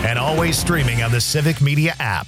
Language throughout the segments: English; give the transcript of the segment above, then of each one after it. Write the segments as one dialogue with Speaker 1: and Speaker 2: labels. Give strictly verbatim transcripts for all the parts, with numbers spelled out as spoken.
Speaker 1: and always streaming on the Civic Media app.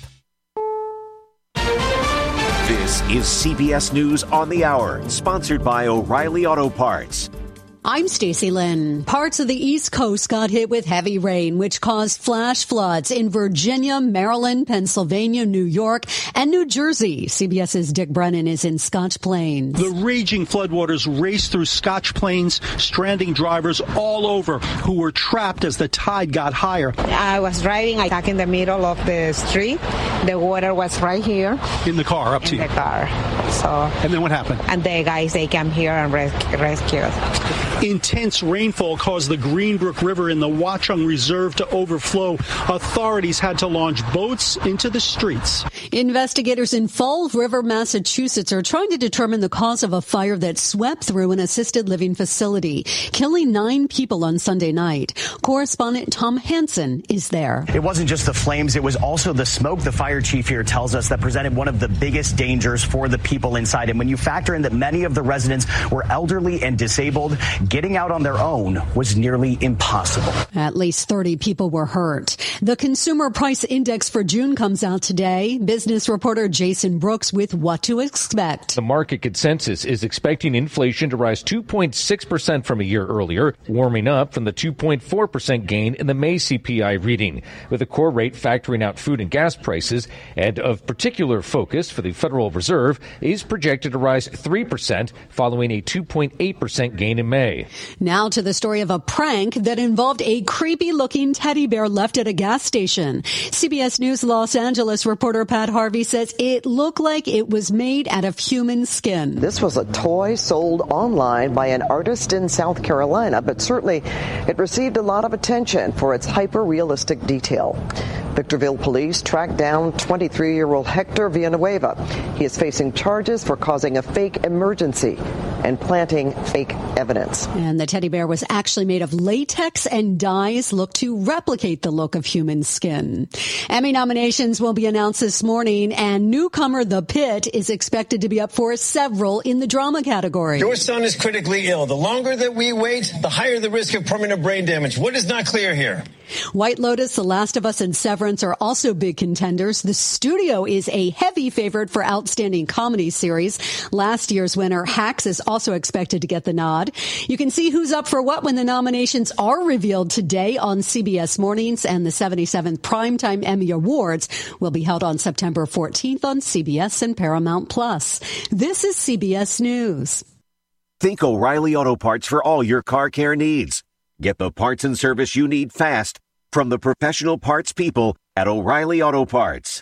Speaker 2: This is C B S News on the Hour, sponsored by O'Reilly Auto Parts.
Speaker 3: I'm Stacey Lynn. Parts of the East Coast got hit with heavy rain, which caused flash floods in Virginia, Maryland, Pennsylvania, New York, and New Jersey. CBS's Dick Brennan is in Scotch Plains.
Speaker 4: The raging floodwaters raced through Scotch Plains, stranding drivers all over who were trapped as the tide got higher.
Speaker 5: I was driving like in the middle of the street. The water was right here.
Speaker 4: In the car, up to you.
Speaker 5: In the car. So.
Speaker 4: And then what happened?
Speaker 5: And the guys, they came here and res- rescued us.
Speaker 4: Intense rainfall caused the Greenbrook River in the Watchung Reserve to overflow. Authorities had to launch boats into the streets.
Speaker 3: Investigators in Fall River, Massachusetts are trying to determine the cause of a fire that swept through an assisted living facility, killing nine people on Sunday night. Correspondent Tom Hansen is there.
Speaker 6: It wasn't just the flames, it was also the smoke. The fire chief here tells us that presented one of the biggest dangers for the people inside. And when you factor in that many of the residents were elderly and disabled, getting out on their own was nearly impossible.
Speaker 3: At least thirty people were hurt. The Consumer Price Index for June comes out today. Business reporter Jason Brooks with what to expect.
Speaker 7: The market consensus is expecting inflation to rise two point six percent from a year earlier, warming up from the two point four percent gain in the May C P I reading, with the core rate factoring out food and gas prices. And of particular focus for the Federal Reserve is projected to rise three percent following a two point eight percent gain in May.
Speaker 3: Now to the story of a prank that involved a creepy-looking teddy bear left at a gas station. C B S News Los Angeles reporter Pat Harvey says it looked like it was made out of human skin.
Speaker 8: This was a toy sold online by an artist in South Carolina, but certainly it received a lot of attention for its hyper-realistic detail. Victorville police tracked down twenty-three-year-old Hector Villanueva. He is facing charges for causing a fake emergency and planting fake evidence.
Speaker 3: And the teddy bear was actually made of latex, and dyes look to replicate the look of human skin. Emmy nominations will be announced this morning, and newcomer The Pit is expected to be up for several in the drama category.
Speaker 9: Your son is critically ill. The longer that we wait, the higher the risk of permanent brain damage. What is not clear here?
Speaker 3: White Lotus, The Last of Us, and Severance are also big contenders. The Studio is a heavy favorite for Outstanding Comedy Series. Last year's winner, Hacks, is also expected to get the nod. You can see who's up for what when the nominations are revealed today on C B S Mornings, and the seventy-seventh Primetime Emmy Awards will be held on September fourteenth on C B S and Paramount Plus. This is C B S News.
Speaker 2: Think O'Reilly Auto Parts for all your car care needs. Get the parts and service you need fast from the professional parts people at O'Reilly Auto Parts.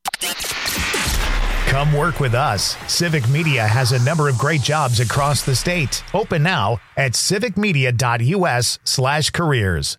Speaker 1: Come work with us. Civic Media has a number of great jobs across the state. Open now at civicmedia.us slash careers.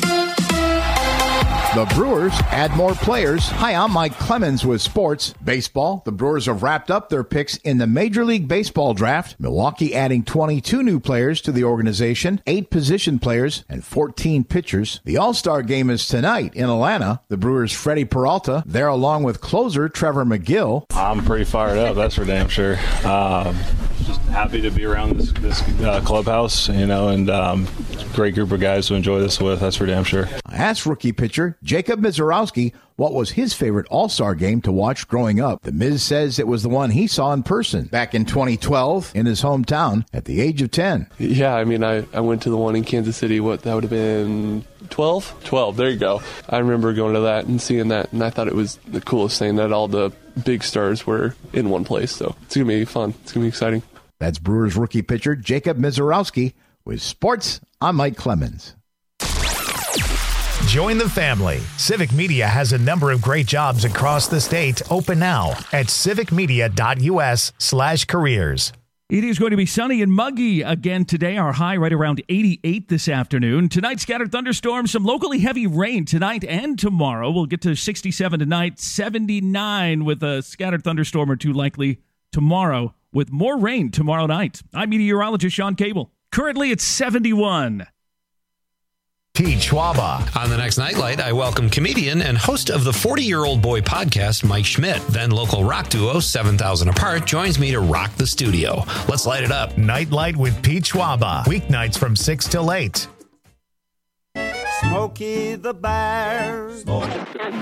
Speaker 10: The Brewers add more players. Hi, I'm Mike Clemens with sports. Baseball. The Brewers have wrapped up their picks in the Major League Baseball draft. Milwaukee adding twenty-two new players to the organization, eight position players, and fourteen pitchers. The All-Star game is tonight in Atlanta. The Brewers' Freddie Peralta there along with closer Trevor McGill.
Speaker 11: I'm pretty fired up, that's for damn sure. Um, just happy to be around this, this uh, clubhouse, you know, and um, great group of guys to enjoy this with, that's for damn sure.
Speaker 10: I asked rookie pitcher Jacob Mizorowski what was his favorite All-Star game to watch growing up. The Miz says it was the one he saw in person back in twenty twelve in his hometown at the age of ten.
Speaker 12: Yeah, I mean, I, I went to the one in Kansas City. What, that would have been twelve? twelve, there you go. I remember going to that and seeing that, and I thought it was the coolest thing that all the big stars were in one place. So it's going to be fun. It's going to be exciting.
Speaker 10: That's Brewers rookie pitcher Jacob Mizorowski with sports. I'm Mike Clemens.
Speaker 1: Join the family. Civic Media has a number of great jobs across the state. Open now at civicmedia.us slash careers.
Speaker 13: It is going to be sunny and muggy again today. Our high right around eighty-eight this afternoon. Tonight, scattered thunderstorms, some locally heavy rain tonight and tomorrow. We'll get to sixty-seven tonight, seventy-nine with a scattered thunderstorm or two likely tomorrow, with more rain tomorrow night. I'm meteorologist Sean Cable. Currently, it's seventy-one.
Speaker 1: Pete Schwaba.
Speaker 14: On the next Nightlight, I welcome comedian and host of the forty-Year-Old Boy podcast, Mike Schmidt. Then local rock duo seven thousand Apart joins me to rock the studio. Let's light it up.
Speaker 1: Nightlight with Pete Schwaba. Weeknights from six till eight.
Speaker 15: Smokey the Bear. Smokey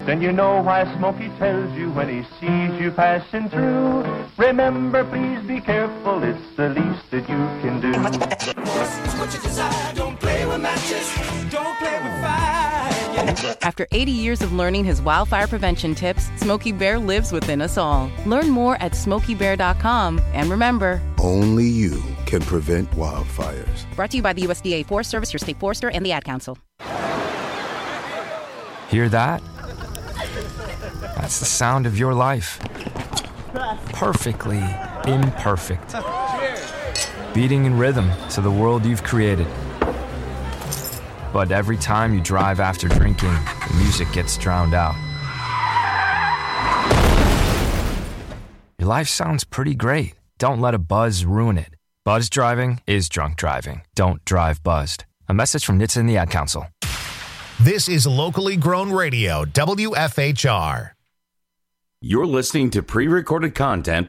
Speaker 15: Then you know why Smokey tells you when he sees you passing through. Remember, please be careful, it's the least that you can do.
Speaker 16: What you desire, don't play with matches, don't play with fire.
Speaker 17: After eighty years of learning his wildfire prevention tips, Smokey Bear lives within us all. Learn more at smokey bear dot com. And remember,
Speaker 18: only you can prevent wildfires.
Speaker 17: Brought to you by the U S D A Forest Service, your state forester, and the Ad Council.
Speaker 19: Hear that? That's the sound of your life. Perfectly imperfect. Beating in rhythm to the world you've created. But every time you drive after drinking, the music gets drowned out. Your life sounds pretty great. Don't let a buzz ruin it. Buzz driving is drunk driving. Don't drive buzzed. A message from N H T S A and the Ad Council.
Speaker 1: This is locally grown radio, W F H R.
Speaker 20: You're listening to pre-recorded content.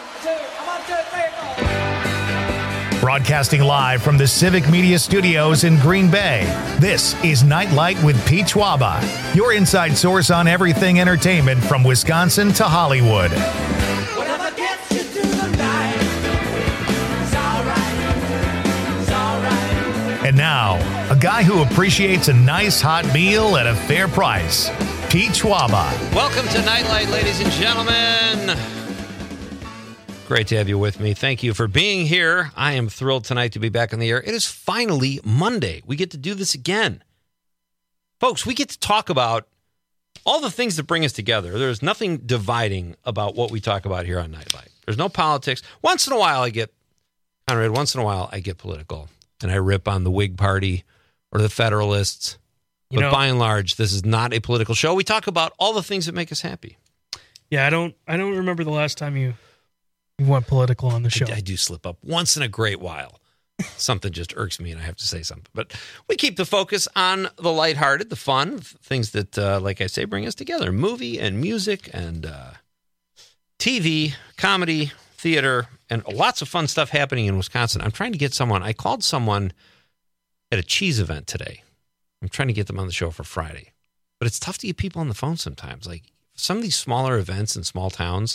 Speaker 1: Broadcasting live from the Civic Media Studios in Green Bay, this is Nightlight with Pete Schwaba, your inside source on everything entertainment from Wisconsin to Hollywood.
Speaker 16: Whatever gets you through the night, it's all right, it's all right.
Speaker 1: And now, a guy who appreciates a nice hot meal at a fair price, Pete Schwaba.
Speaker 14: Welcome to Nightlight, ladies and gentlemen. Great to have you with me. Thank you for being here. I am thrilled tonight to be back on the air. It is finally Monday. We get to do this again. Folks, we get to talk about all the things that bring us together. There's nothing dividing about what we talk about here on Nightlight. There's no politics. Once in a while I get, Conrad, once in a while I get political, and I rip on the Whig Party or the Federalists.
Speaker 21: You
Speaker 14: but
Speaker 21: know,
Speaker 14: by and large, this is not a political show. We talk about all the things that make us happy.
Speaker 21: Yeah, I don't I don't remember the last time you You went political on the show.
Speaker 14: I, I do slip up once in a great while. Something just irks me, and I have to say something. But we keep the focus on the lighthearted, the fun, things that, uh, like I say, bring us together. Movie and music and uh, T V, comedy, theater, and lots of fun stuff happening in Wisconsin. I'm trying to get someone. I called someone at a cheese event today. I'm trying to get them on the show for Friday. But it's tough to get people on the phone sometimes. Like some of these smaller events in small towns,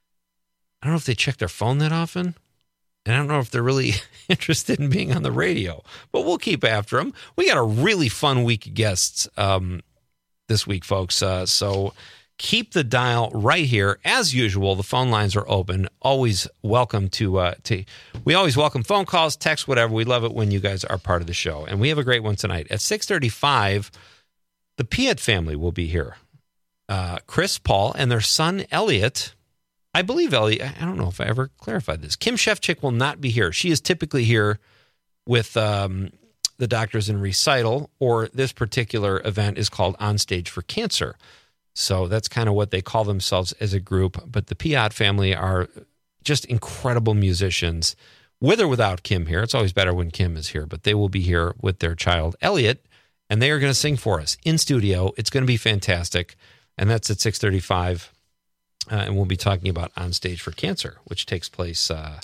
Speaker 14: I don't know if they check their phone that often, and I don't know if they're really interested in being on the radio, but we'll keep after them. We got a really fun week of guests um, this week, folks, uh, so keep the dial right here. As usual, the phone lines are open. Always welcome to, uh, to we always welcome phone calls, text, whatever. We love it when you guys are part of the show, and we have a great one tonight. At six thirty-five, the Piet family will be here. Uh, Chris, Paul, and their son, Elliot. I believe, Ellie, I don't know if I ever clarified this. Kim Shefchick will not be here. She is typically here with um, the Doctors in Recital, or this particular event is called On Stage for Cancer. So that's kind of what they call themselves as a group. But the Piat family are just incredible musicians, with or without Kim here. It's always better when Kim is here, but they will be here with their child, Elliot, and they are going to sing for us in studio. It's going to be fantastic, and that's at six thirty-five. Uh, and we'll be talking about On Stage for Cancer, which takes place uh,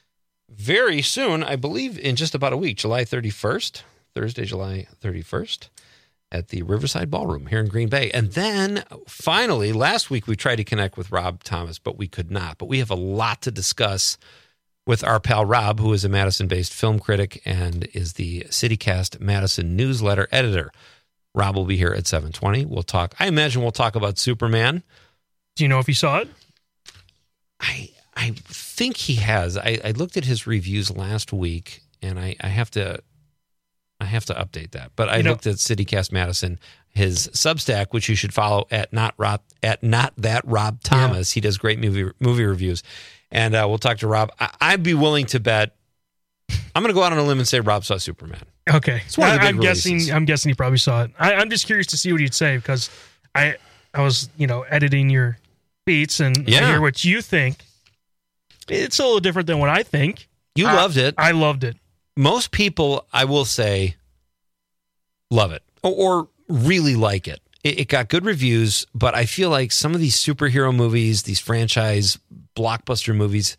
Speaker 14: very soon, I believe in just about a week, July thirty-first, Thursday, July thirty-first, at the Riverside Ballroom here in Green Bay. And then finally, last week we tried to connect with Rob Thomas, but we could not. But we have a lot to discuss with our pal Rob, who is a Madison-based film critic and is the CityCast Madison newsletter editor. Rob will be here at seven twenty. We'll talk, I imagine we'll talk about Superman.
Speaker 21: Do you know if he saw it?
Speaker 14: I I think he has. I, I looked at his reviews last week, and I, I have to I have to update that. But I you know, looked at CityCast Madison, his Substack, which you should follow at not Rob at not that Rob Thomas. Yeah. He does great movie movie reviews, and uh, we'll talk to Rob. I, I'd be willing to bet. I'm going to go out on a limb and say Rob saw Superman.
Speaker 21: Okay, I, I'm releases. guessing. I'm guessing he probably saw it. I, I'm just curious to see what he'd say because I I was you know editing your beats and yeah. I hear what you think. It's a little different than what I think.
Speaker 14: You
Speaker 21: I,
Speaker 14: loved it.
Speaker 21: I loved it.
Speaker 14: Most people, I will say, love it or, or really like it. it. It got good reviews, but I feel like some of these superhero movies, these franchise blockbuster movies,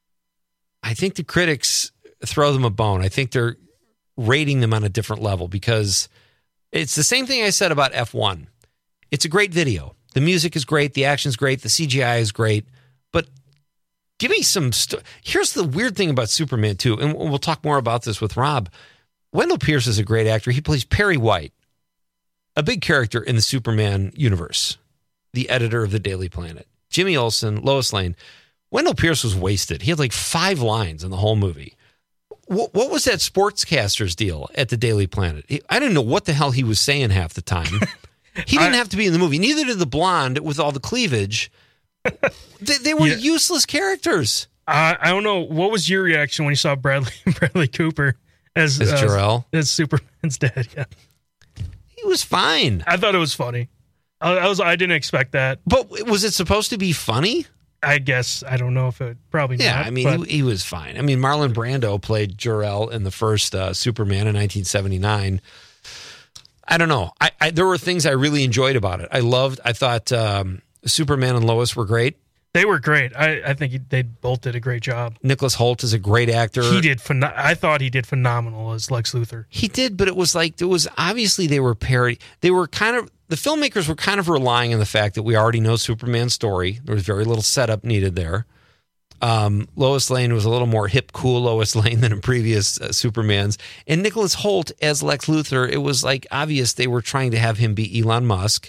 Speaker 14: I think the critics throw them a bone. I think they're rating them on a different level because it's the same thing I said about F one. It's a great video. The music is great. The action's great. The C G I is great. But give me some... St- Here's the weird thing about Superman two, and we'll talk more about this with Rob. Wendell Pierce is a great actor. He plays Perry White, a big character in the Superman universe, the editor of the Daily Planet. Jimmy Olsen, Lois Lane. Wendell Pierce was wasted. He had like five lines in the whole movie. What, what was that sportscaster's deal at the Daily Planet? He, I didn't know what the hell he was saying half the time. He didn't I, have to be in the movie. Neither did the blonde with all the cleavage. They, they were yeah. useless characters.
Speaker 21: Uh, I don't know. What was your reaction when you saw Bradley Bradley Cooper as,
Speaker 14: as Jor-El?
Speaker 21: As, as Superman's dad, yeah.
Speaker 14: He was fine.
Speaker 21: I thought it was funny. I, I was. I didn't expect that.
Speaker 14: But was it supposed to be funny?
Speaker 21: I guess. I don't know if it probably
Speaker 14: yeah,
Speaker 21: not.
Speaker 14: I mean, he, he was fine. I mean, Marlon Brando played Jor-El in the first uh, Superman in nineteen seventy-nine. I don't know. I, I there were things I really enjoyed about it. I loved, I thought um, Superman and Lois were great.
Speaker 21: They were great. I, I think he, they both did a great job.
Speaker 14: Nicholas Hoult is a great actor.
Speaker 21: He did. Phen- I thought he did phenomenal as Lex Luthor.
Speaker 14: He did, but it was like, it was obviously they were parody. They were kind of, the filmmakers were kind of relying on the fact that we already know Superman's story. There was very little setup needed there. Um, Lois Lane was a little more hip, cool Lois Lane than in previous uh, Supermans. And Nicholas Hoult as Lex Luthor, it was like obvious they were trying to have him be Elon Musk.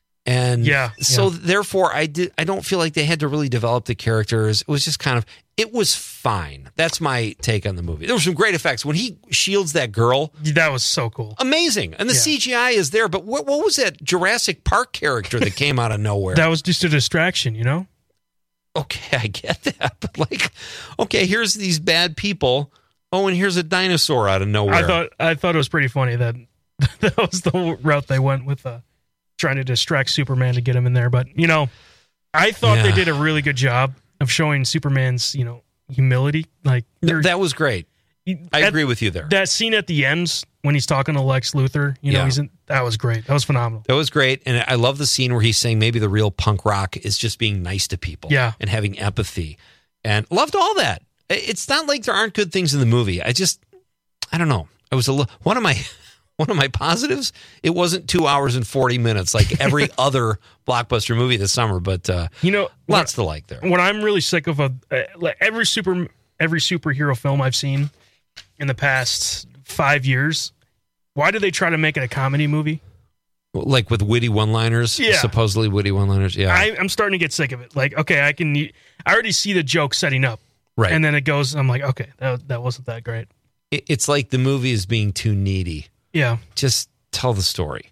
Speaker 14: And
Speaker 21: yeah,
Speaker 14: so
Speaker 21: yeah.
Speaker 14: therefore I did, I don't feel like they had to really develop the characters. It was just kind of, it was fine. That's my take on the movie. There were some great effects. When he shields that girl.
Speaker 21: That was so cool.
Speaker 14: Amazing. And the yeah. C G I is there. But what, what was that Jurassic Park character that came out of nowhere?
Speaker 21: That was just a distraction, you know?
Speaker 14: Okay, I get that. But like, okay, here's these bad people. Oh, and here's a dinosaur out of nowhere.
Speaker 21: I thought I thought it was pretty funny that that was the route they went with uh, trying to distract Superman to get him in there. But, you know, I thought yeah. they did a really good job of showing Superman's, you know, humility. Like
Speaker 14: that was great. I
Speaker 21: at,
Speaker 14: agree with you there.
Speaker 21: That scene at the end when he's talking to Lex Luthor, you know,
Speaker 14: yeah.
Speaker 21: he's in, that was great. That was phenomenal.
Speaker 14: That was great. And I love the scene where he's saying maybe the real punk rock is just being nice to people
Speaker 21: yeah.
Speaker 14: and having empathy. And loved all that. It's not like there aren't good things in the movie. I just, I don't know. I was a little, one of my, one of my positives, it wasn't two hours and forty minutes like every other blockbuster movie this summer, but uh,
Speaker 21: you know,
Speaker 14: lots
Speaker 21: what,
Speaker 14: to like there.
Speaker 21: What I'm really sick of, uh, like every super, every superhero film I've seen in the past five years, why do they try to make it a comedy movie?
Speaker 14: Like with witty one-liners,
Speaker 21: yeah.
Speaker 14: supposedly witty one-liners. Yeah,
Speaker 21: I, I'm starting to get sick of it. Like, okay, I can, I already see the joke setting up,
Speaker 14: right?
Speaker 21: And then it goes. I'm like, okay, that that wasn't that great.
Speaker 14: It, it's like the movie is being too needy.
Speaker 21: Yeah,
Speaker 14: just tell the story.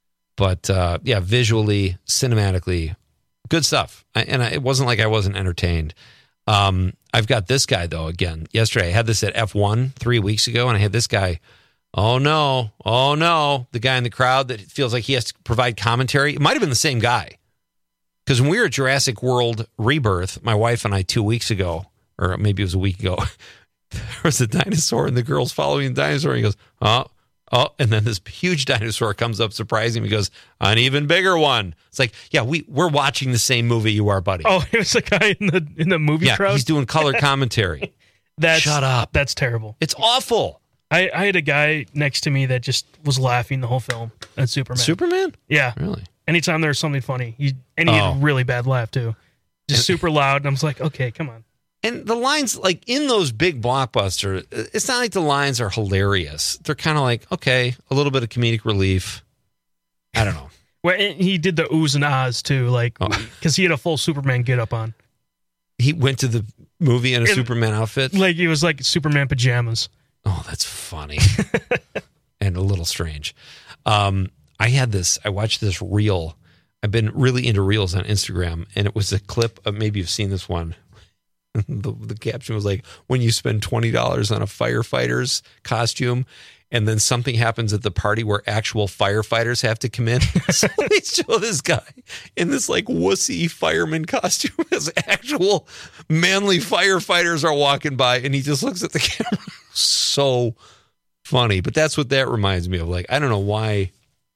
Speaker 14: But uh, yeah, visually, cinematically, good stuff. I, and I, it wasn't like I wasn't entertained. Um, I've got this guy though. Again, yesterday I had this at F one three weeks ago, and I had this guy. Oh no! Oh no! The guy in the crowd that feels like he has to provide commentary. It might have been the same guy. Because when we were at Jurassic World Rebirth, my wife and I two weeks ago, or maybe it was a week ago, there was a dinosaur, and the girl's following the dinosaur. And he goes, "Oh, oh!" And then this huge dinosaur comes up, surprising him. He goes, "An even bigger one." It's like, yeah, we we're watching the same movie you are, buddy.
Speaker 21: Oh, it was a guy in the in the movie
Speaker 14: yeah,
Speaker 21: crowd.
Speaker 14: He's doing color commentary.
Speaker 21: That's,
Speaker 14: Shut up!
Speaker 21: That's terrible.
Speaker 14: It's awful.
Speaker 21: I, I had a guy next to me that just was laughing the whole film at Superman.
Speaker 14: Superman?
Speaker 21: Yeah.
Speaker 14: Really?
Speaker 21: Anytime there was something funny. He, and he oh. had a really bad laugh, too. Just super loud. And I was like, okay, come on.
Speaker 14: And the lines, like in those big blockbusters, it's not like the lines are hilarious. They're kind of like, okay, a little bit of comedic relief. I don't know.
Speaker 21: Well, and he did the oohs and ahs, too, like, because oh. he had a full Superman get-up on.
Speaker 14: He went to the movie in a
Speaker 21: and,
Speaker 14: Superman outfit?
Speaker 21: Like, it was like Superman pajamas.
Speaker 14: Oh, that's funny and a little strange. Um, I had this, I watched this reel. I've been really into reels on Instagram, and it was a clip of, maybe you've seen this one. the, the caption was like, when you spend twenty dollars on a firefighter's costume, and then something happens at the party where actual firefighters have to come in. So they show this guy in this like wussy fireman costume as actual manly firefighters are walking by, and he just looks at the camera. So funny. But that's what that reminds me of. Like, I don't know why.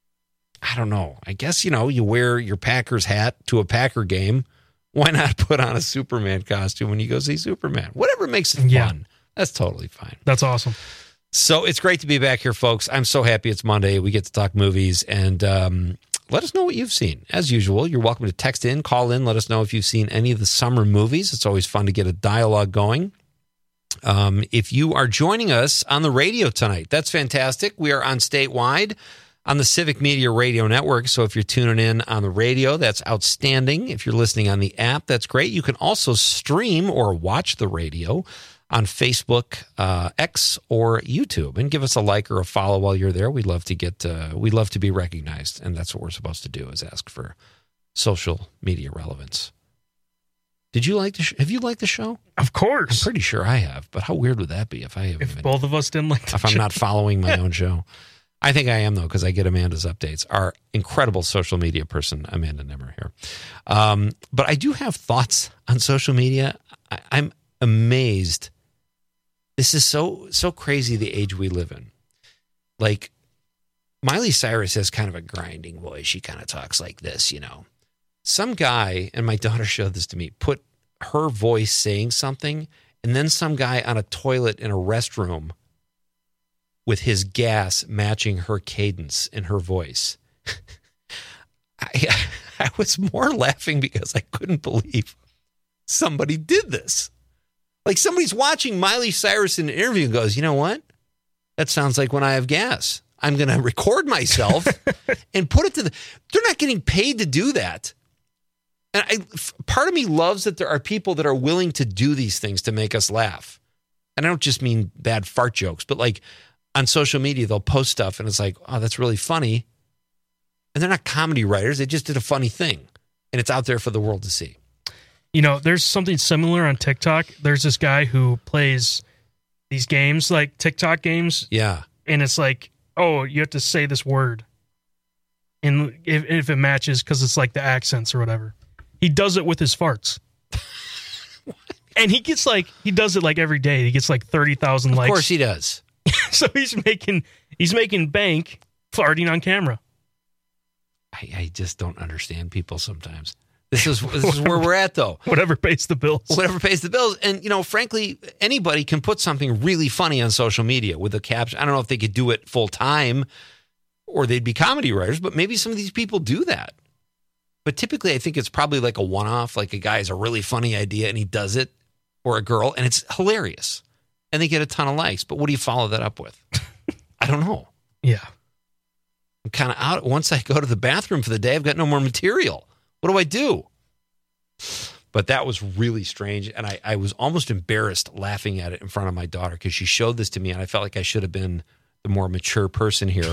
Speaker 14: I don't know. I guess, you know, you wear your Packers hat to a Packer game. Why not put on a Superman costume when you go see Superman? Whatever makes it fun.
Speaker 21: Yeah.
Speaker 14: That's totally fine.
Speaker 21: That's awesome.
Speaker 14: So it's great to be back here, folks. I'm so happy it's Monday. We get to talk movies. And um, let us know what you've seen. As usual, you're welcome to text in, call in, let us know if you've seen any of the summer movies. It's always fun to get a dialogue going. Um, if you are joining us on the radio tonight, that's fantastic. We are on statewide on the Civic Media Radio Network. So if you're tuning in on the radio, that's outstanding. If you're listening on the app, that's great. You can also stream or watch the radio on Facebook, uh, X, or YouTube, and give us a like or a follow while you're there. We'd love to get, uh, we'd love to be recognized, and that's what we're supposed to do: is ask for social media relevance. Did you like the? Sh- have you liked the show?
Speaker 21: Of course,
Speaker 14: I'm pretty sure I have. But how weird would that be if I haven't?
Speaker 21: If
Speaker 14: even,
Speaker 21: both of us didn't like the
Speaker 14: if I'm
Speaker 21: show.
Speaker 14: not following my own show. I think I am, though, because I get Amanda's updates. Our incredible social media person, Amanda Nimmer, here. Um, but I do have thoughts on social media. I, I'm amazed. This is so so crazy, the age we live in. Like, Miley Cyrus has kind of a grinding voice. She kind of talks like this, you know. Some guy, and my daughter showed this to me, put her voice saying something, and then some guy on a toilet in a restroom with his gas matching her cadence in her voice. I, I was more laughing because I couldn't believe somebody did this. Like, somebody's watching Miley Cyrus in an interview and goes, you know what? That sounds like when I have gas. I'm going to record myself and put it to the... They're not getting paid to do that. And I, part of me loves that there are people that are willing to do these things to make us laugh. And I don't just mean bad fart jokes, but like on social media, they'll post stuff and it's like, oh, that's really funny. And they're not comedy writers. They just did a funny thing. And it's out there for the world to see.
Speaker 21: You know, there's something similar on TikTok. There's this guy who plays these games, like TikTok games.
Speaker 14: Yeah.
Speaker 21: And it's like, oh, you have to say this word. And if, if it matches, because it's like the accents or whatever. He does it with his farts. And he gets like, he does it like every day. He gets like thirty thousand likes.
Speaker 14: Of course he does.
Speaker 21: So he's making, he's making bank farting on camera.
Speaker 14: I, I just don't understand people sometimes. This is this is where we're at, though.
Speaker 21: Whatever pays the bills.
Speaker 14: Whatever pays the bills. And, you know, frankly, anybody can put something really funny on social media with a caption. I don't know if they could do it full time or they'd be comedy writers, but maybe some of these people do that. But typically, I think it's probably like a one-off, like a guy has a really funny idea and he does it, or a girl, and it's hilarious. And they get a ton of likes. But what do you follow that up with? I don't know.
Speaker 21: Yeah.
Speaker 14: I'm kind of out. Once I go to the bathroom for the day, I've got no more material. What do I do? But that was really strange. And I, I was almost embarrassed laughing at it in front of my daughter because she showed this to me and I felt like I should have been the more mature person here.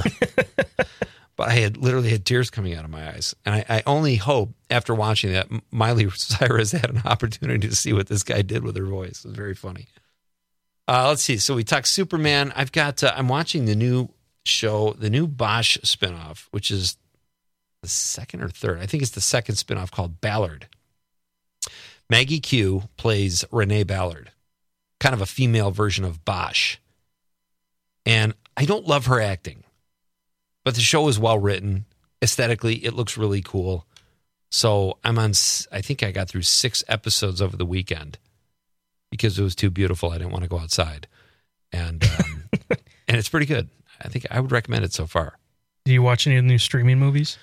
Speaker 14: But I had literally had tears coming out of my eyes. And I, I only hope after watching that, Miley Cyrus had an opportunity to see what this guy did with her voice. It was very funny. Uh, let's see. So we talked Superman. I've got, uh, I'm watching the new show, the new Bosch spinoff, which is the second or third. I think it's the second spinoff, called Ballard. Maggie Q plays Renee Ballard, kind of a female version of Bosch. And I don't love her acting, but the show is well written. Aesthetically, it looks really cool. So I'm on, I think I got through six episodes over the weekend because it was too beautiful. I didn't want to go outside. And, um, and it's pretty good. I think I would recommend it so far.
Speaker 21: Do you watch any of the new streaming movies?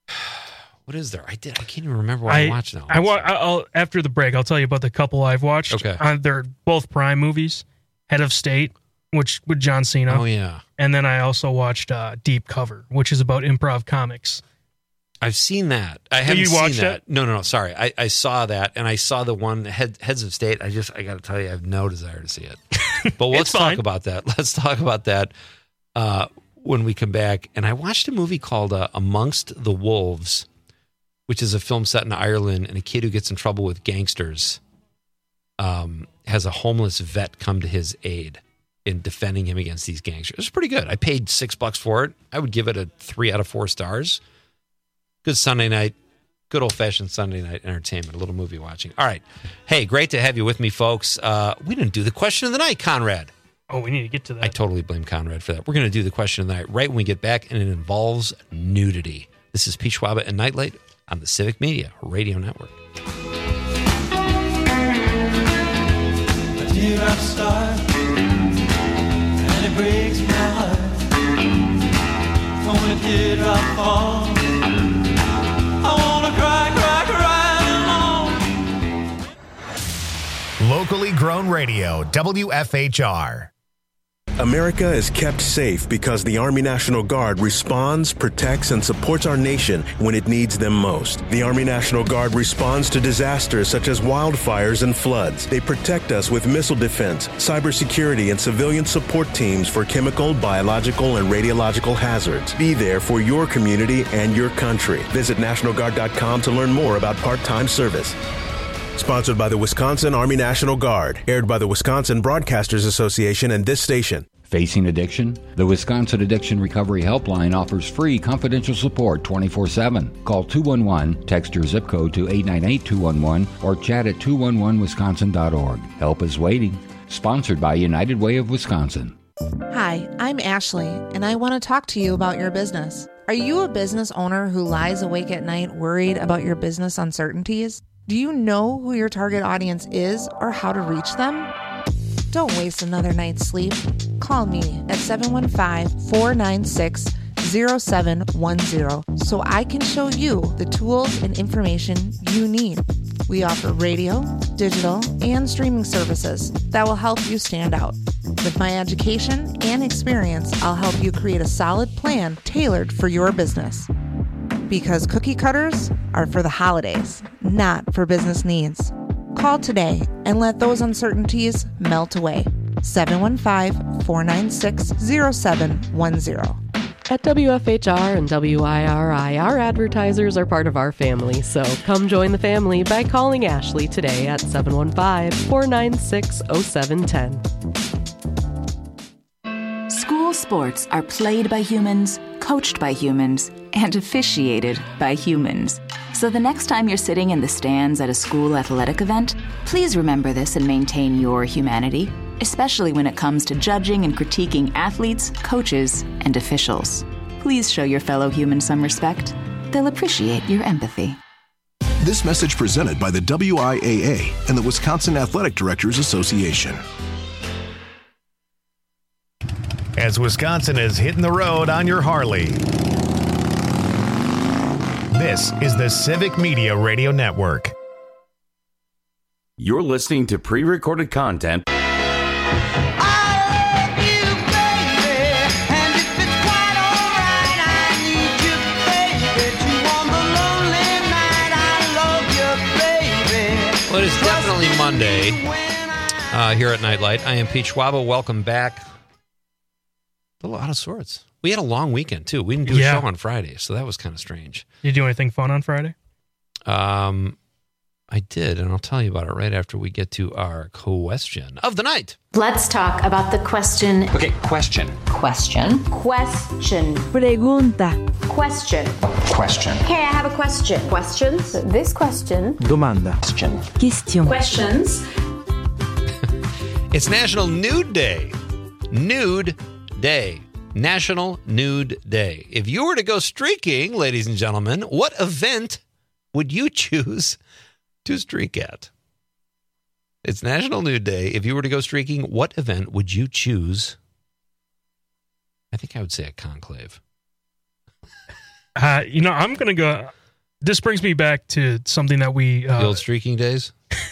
Speaker 14: What is there? I did. I can't even remember what
Speaker 21: I,
Speaker 14: I watched now.
Speaker 21: I wa- I'll, after the break, I'll tell you about the couple I've watched.
Speaker 14: Okay.
Speaker 21: Uh, they're both Prime movies. Head of State, which with John Cena.
Speaker 14: Oh, yeah.
Speaker 21: And then I also watched uh, Deep Cover, which is about improv comics.
Speaker 14: I've seen that. I haven't
Speaker 21: you
Speaker 14: seen
Speaker 21: watched
Speaker 14: that.
Speaker 21: it?
Speaker 14: No, no, no. Sorry. I, I saw that, and I saw the one, Head, Heads of State. I just, I got to tell you, I have no desire to see it. But let's talk about that. Let's talk about that uh, when we come back. And I watched a movie called uh, Amongst the Wolves, which is a film set in Ireland, and a kid who gets in trouble with gangsters um, has a homeless vet come to his aid in defending him against these gangsters. It's pretty good. I paid six bucks for it. I would give it a three out of four stars. Good Sunday night, good old-fashioned Sunday night entertainment, a little movie watching. All right. Hey, great to have you with me, folks. Uh, we didn't do the question of the night, Conrad.
Speaker 21: Oh, we need to get to that.
Speaker 14: I totally blame Conrad for that. We're going to do the question of the night right when we get back, and it involves nudity. This is Pete Schwaba and Nightlight on the Civic Media Radio Network.
Speaker 16: A teardrop start, and it breaks my heart. When a teardrop falls,
Speaker 1: Locally grown radio, W F H R.
Speaker 5: America is kept safe because the Army National Guard responds, protects, and supports our nation when it needs them most. The Army National Guard responds to disasters such as wildfires and floods. They protect us with missile defense, cybersecurity, and civilian support teams for chemical, biological, and radiological hazards. Be there for your community and your country. Visit National Guard dot com to learn more about part-time service. Sponsored by the Wisconsin Army National Guard. Aired by the Wisconsin Broadcasters Association and this station.
Speaker 22: Facing addiction? The Wisconsin Addiction Recovery Helpline offers free confidential support twenty-four seven. Call two one one, text your zip code to eight nine eight two one one, or chat at two one one wisconsin dot org. Help is waiting. Sponsored by United Way of Wisconsin.
Speaker 23: Hi, I'm Ashley, and I want to talk to you about your business. Are you a business owner who lies awake at night worried about your business uncertainties? Do you know who your target audience is or how to reach them? Don't waste another night's sleep. Call me at seven one five, four nine six, zero seven one zero so I can show you the tools and information you need. We offer radio, digital, and streaming services that will help you stand out. With my education and experience, I'll help you create a solid plan tailored for your business. Because cookie cutters are for the holidays, not for business needs. Call today and let those uncertainties melt away. seven one five, four nine six, zero seven one zero.
Speaker 24: At W F H R and W I R I, our advertisers are part of our family, so come join the family by calling Ashley today at seven one five, four nine six, zero seven one zero.
Speaker 25: School sports are played by humans, coached by humans, and officiated by humans. So the next time you're sitting in the stands at a school athletic event, please remember this and maintain your humanity, especially when it comes to judging and critiquing athletes, coaches, and officials. Please show your fellow humans some respect. They'll appreciate your empathy.
Speaker 26: This message presented by the W I A A and the Wisconsin Athletic Directors Association.
Speaker 1: As Wisconsin is hitting the road on your Harley. This is the Civic Media Radio Network.
Speaker 20: You're listening to pre-recorded content.
Speaker 14: Well, it is definitely Monday uh, here at Nightlight. I am Pete Schwaba. Welcome back. A little out of sorts. We had a long weekend, too. We didn't do
Speaker 21: Yeah.
Speaker 14: a show on Friday, so that was kind of strange.
Speaker 21: Did you do anything fun on Friday?
Speaker 14: Um, I did, and I'll tell you about it right after we get to our question of the night.
Speaker 27: Let's talk about the question.
Speaker 14: Okay, question.
Speaker 27: Question. Question. Pregunta. Question.
Speaker 28: Question.
Speaker 27: Hey, I have a question. Questions? This question.
Speaker 28: Domanda. Question.
Speaker 27: Question. Questions.
Speaker 14: It's National Nude Day. Nude Day. National Nude Day. If you were to go streaking, ladies and gentlemen, what event would you choose to streak at? It's National Nude Day. If you were to go streaking, what event would you choose? I think I would say a conclave.
Speaker 21: Uh, you know, I'm going to go. This brings me back to something that we. Uh,
Speaker 14: the old streaking days?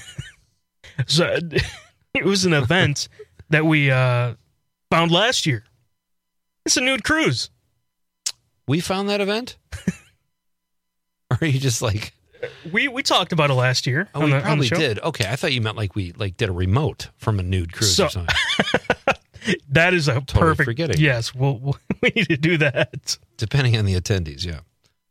Speaker 21: So, it was an event that we uh, found last year. It's a nude cruise.
Speaker 14: We found that event? Or are you just like...
Speaker 21: We we talked about it last year.
Speaker 14: Oh,
Speaker 21: on
Speaker 14: we
Speaker 21: the, on the
Speaker 14: probably
Speaker 21: show.
Speaker 14: did. Okay, I thought you meant like we like did a remote from a nude cruise
Speaker 21: So-
Speaker 14: or something.
Speaker 21: That is a
Speaker 14: Totally
Speaker 21: perfect.
Speaker 14: forgetting.
Speaker 21: Yes, we'll, we'll, we need to do that.
Speaker 14: Depending on the attendees, yeah.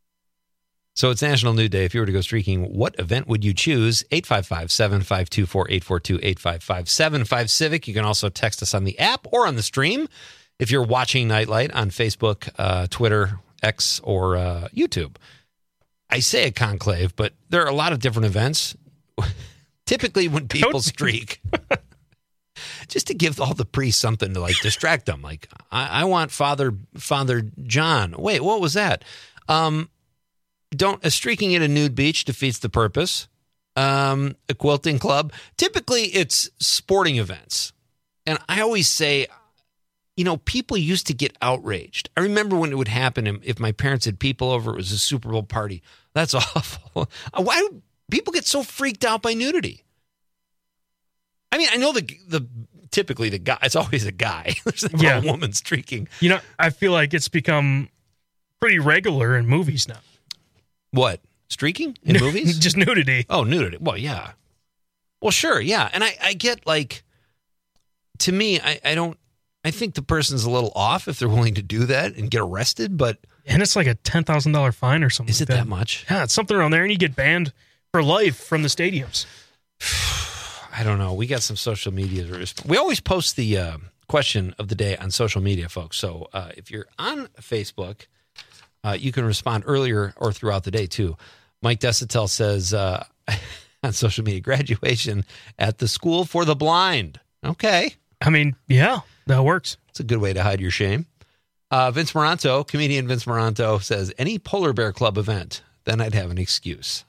Speaker 14: So it's National Nude Day. If you were to go streaking, what event would you choose? eight five five, seven five two four, eight four two, eight five five, seven five Civic. You can also text us on the app or on the stream if you're watching Nightlight on Facebook, uh, Twitter, X, or uh, YouTube. I say a conclave, but there are a lot of different events. Typically when people streak, just to give all the priests something to like distract them. Like, I, I want Father Father John. Wait, what was that? Um, don't a streaking at a nude beach defeats the purpose. Um, a quilting club. Typically, it's sporting events, and I always say, you know, people used to get outraged. I remember when it would happen if my parents had people over. It was a Super Bowl party. That's awful. Why do people get so freaked out by nudity? I mean, I know the the typically the guy. It's always a guy. There's never
Speaker 21: Yeah.
Speaker 14: a woman streaking.
Speaker 21: You know, I feel like it's become pretty regular in movies now.
Speaker 14: What? Streaking in movies?
Speaker 21: Just nudity.
Speaker 14: Oh, nudity. Well, yeah. Well, sure, yeah. And I, I get, like, to me, I, I don't, I think the person's a little off if they're willing to do that and get arrested, but.
Speaker 21: And it's like a ten thousand dollars fine or something.
Speaker 14: Is it
Speaker 21: like
Speaker 14: that much?
Speaker 21: Yeah, it's something around there, and you get banned for life from the stadiums.
Speaker 14: I don't know. We got some social media. We always post the uh, question of the day on social media, folks. So uh, if you're on Facebook, uh, you can respond earlier or throughout the day, too. Mike Desitel says uh, on social media, graduation at the School for the Blind. Okay.
Speaker 21: I mean, yeah, that works.
Speaker 14: It's a good way to hide your shame. Uh, Vince Moranto, comedian Vince Moranto, says, any Polar Bear Club event, then I'd have an excuse.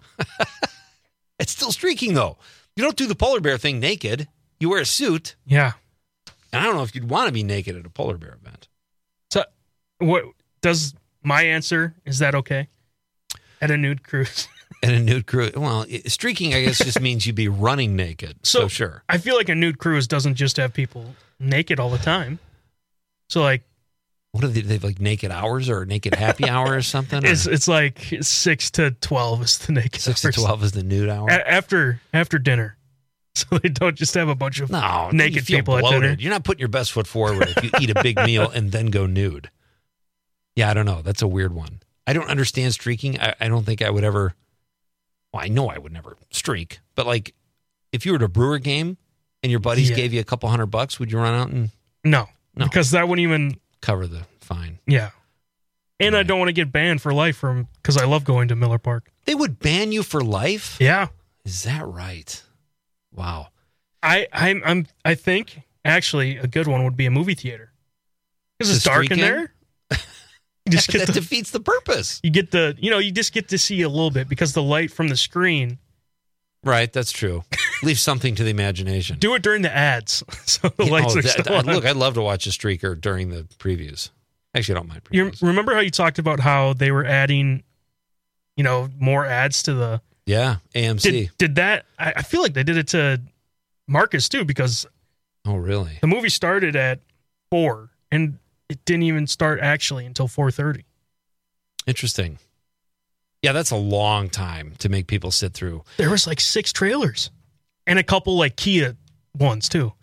Speaker 14: It's still streaking, though. You don't do the polar bear thing naked. You wear a suit.
Speaker 21: Yeah.
Speaker 14: And I don't know if you'd want to be naked at a polar bear event.
Speaker 21: So, what does my answer, is that okay? At a nude cruise?
Speaker 14: At a nude cruise. Well, streaking, I guess, just means you'd be running naked. So, so sure.
Speaker 21: I feel like a nude cruise doesn't just have people naked all the time. So, like,
Speaker 14: what are they, they have like naked hours or naked happy hour or something?
Speaker 21: It's
Speaker 14: or?
Speaker 21: it's like six to twelve is the naked
Speaker 14: Six
Speaker 21: hours.
Speaker 14: to twelve is the nude hour?
Speaker 21: A- after after dinner. So they don't just have a bunch of
Speaker 14: no,
Speaker 21: naked
Speaker 14: you feel
Speaker 21: people
Speaker 14: bloated.
Speaker 21: at dinner.
Speaker 14: You're not putting your best foot forward if you eat a big meal and then go nude. Yeah, I don't know. That's a weird one. I don't understand streaking. I, I don't think I would ever, well, I know I would never streak, but like if you were at a Brewer game and your buddies
Speaker 21: Yeah.
Speaker 14: gave you a couple hundred bucks, would you run out and?
Speaker 21: No,
Speaker 14: No.
Speaker 21: because that wouldn't even
Speaker 14: cover the fine.
Speaker 21: Yeah. And I don't want to get banned for life from because I love going to Miller Park.
Speaker 14: They would ban you for life?
Speaker 21: Yeah.
Speaker 14: Is that right? Wow.
Speaker 21: I I'm, I'm I think actually a good one would be a movie theater because
Speaker 14: To
Speaker 21: it's dark
Speaker 14: streak
Speaker 21: in
Speaker 14: in?
Speaker 21: there. You just get
Speaker 14: that
Speaker 21: the,
Speaker 14: defeats the purpose.
Speaker 21: You get the you know you just get to see a little bit because the light from the screen.
Speaker 14: Right, that's true. Leave something to the imagination.
Speaker 21: Do it during the ads, so the
Speaker 14: Yeah,
Speaker 21: lights
Speaker 14: oh,
Speaker 21: are
Speaker 14: that-
Speaker 21: still on.
Speaker 14: Look, I'd love to watch a streaker during the previews. Actually, I don't mind previews.
Speaker 21: You remember how you talked about how they were adding, you know, more ads to the
Speaker 14: Yeah, A M C.
Speaker 21: Did, did that? I, I feel like they did it to Marcus too because
Speaker 14: oh, really?
Speaker 21: the movie started at four and it didn't even start actually until four thirty.
Speaker 14: Interesting. Yeah, that's a long time to make people sit through.
Speaker 21: There was like six trailers and a couple like Kia ones too.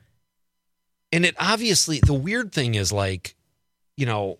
Speaker 14: And it obviously, the weird thing is like, you know,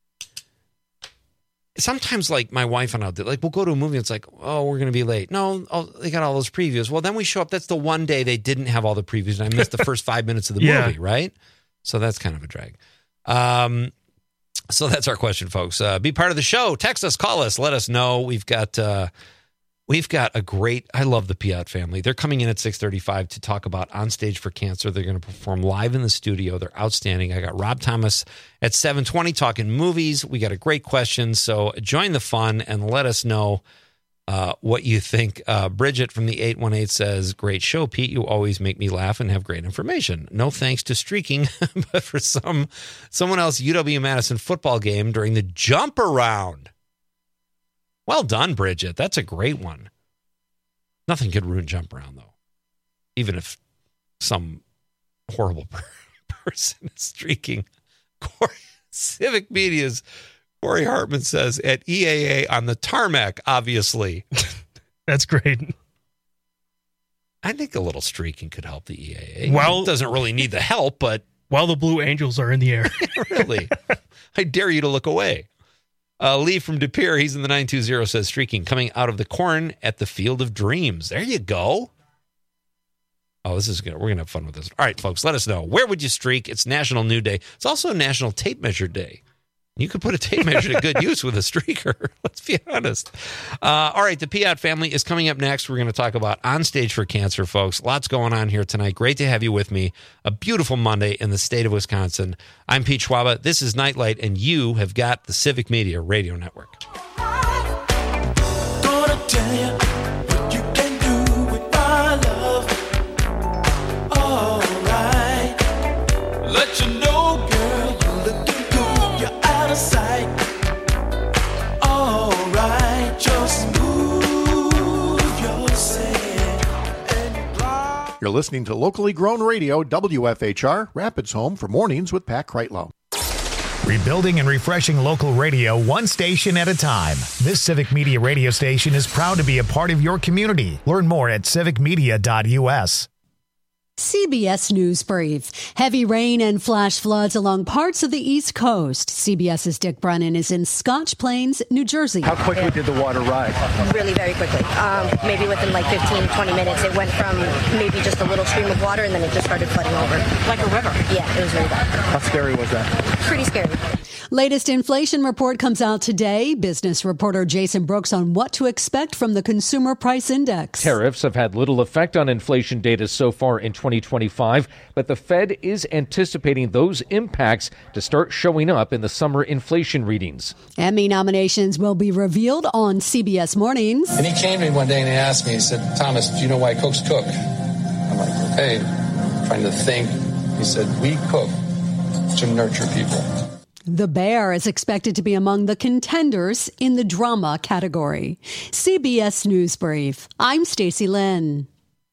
Speaker 14: sometimes like my wife and I do, like we'll go to a movie and it's like, oh, we're going to be late. No, oh, they got all those previews. Well, then we show up. That's the one day they didn't have all the previews and I missed the first five minutes of the
Speaker 21: Yeah.
Speaker 14: movie, right? So that's kind of a drag. Um, so that's our question, folks. Uh, be part of the show. Text us, call us, let us know. We've got uh, we've got a great. I love the Piat family. They're coming in at six thirty-five to talk about On Stage for Cancer. They're going to perform live in the studio. They're outstanding. I got Rob Thomas at seven twenty talking movies. We got a great question. So join the fun and let us know uh, what you think. Uh, Bridget from the eight one eight says, great show, Pete. You always make me laugh and have great information. No thanks to streaking, but for some someone else, U W-Madison football game during the jump around. Well done, Bridget. That's a great one. Nothing could ruin jump around, though. Even if some horrible person is streaking. Corey, Civic Media's Corey Hartman says, at E A A on the tarmac, obviously.
Speaker 21: That's great.
Speaker 14: I think a little streaking could help the E A A.
Speaker 21: Well,
Speaker 14: it doesn't really need the help, but...
Speaker 21: While the Blue Angels are in the air.
Speaker 14: Really? I dare you to look away. Uh, Lee from De Pere, he's in the nine two zero, says, streaking, coming out of the corn at the Field of Dreams. There you go. Oh, this is good. We're going to have fun with this. All right, folks, let us know. Where would you streak? It's National Nude Day. It's also National Tape Measure Day. You could put a tape measure to good use with a streaker. Let's be honest. Uh, all right, the Piat family is coming up next. We're going to talk about On Stage for Cancer, folks. Lots going on here tonight. Great to have you with me. A beautiful Monday in the state of Wisconsin. I'm Pete Schwaba. This is Nightlight, and you have got the Civic Media Radio Network.
Speaker 16: Gonna tell you what you can do with my love. All right. Let you know, girl, you're looking good. You're out of sight. All right. Just move yourself and you glide.
Speaker 2: You're listening to locally grown radio, W F H R, Rapids Home for Mornings with Pat Kreitlow.
Speaker 1: Rebuilding and refreshing local radio one station at a time. This Civic Media radio station is proud to be a part of your community. Learn more at civic media dot u s.
Speaker 3: C B S News Brief. Heavy rain and flash floods along parts of the East Coast. CBS's Dick Brennan is in Scotch Plains, New Jersey.
Speaker 4: How quickly yeah. did the water rise?
Speaker 27: Really very quickly. Um, maybe within like fifteen, twenty minutes. It went from maybe just a little stream of water and then it just started flooding over.
Speaker 3: Like a river?
Speaker 27: Yeah, it was really bad.
Speaker 4: How scary was that?
Speaker 27: Pretty scary.
Speaker 3: Latest inflation report comes out today. Business reporter Jason Brooks on what to expect from the Consumer Price Index.
Speaker 6: Tariffs have had little effect on inflation data so far in twenty twenty-five, but the Fed is anticipating those impacts to start showing up in the summer inflation readings.
Speaker 3: Emmy nominations will be revealed on C B S Mornings.
Speaker 7: And he came to me one day and he asked me, he said, Thomas, do you know why cooks cook? I'm like, okay, trying to think. He said, we cook to nurture people.
Speaker 3: The Bear is expected to be among the contenders in the drama category. C B S News Brief. I'm Stacey Lynn.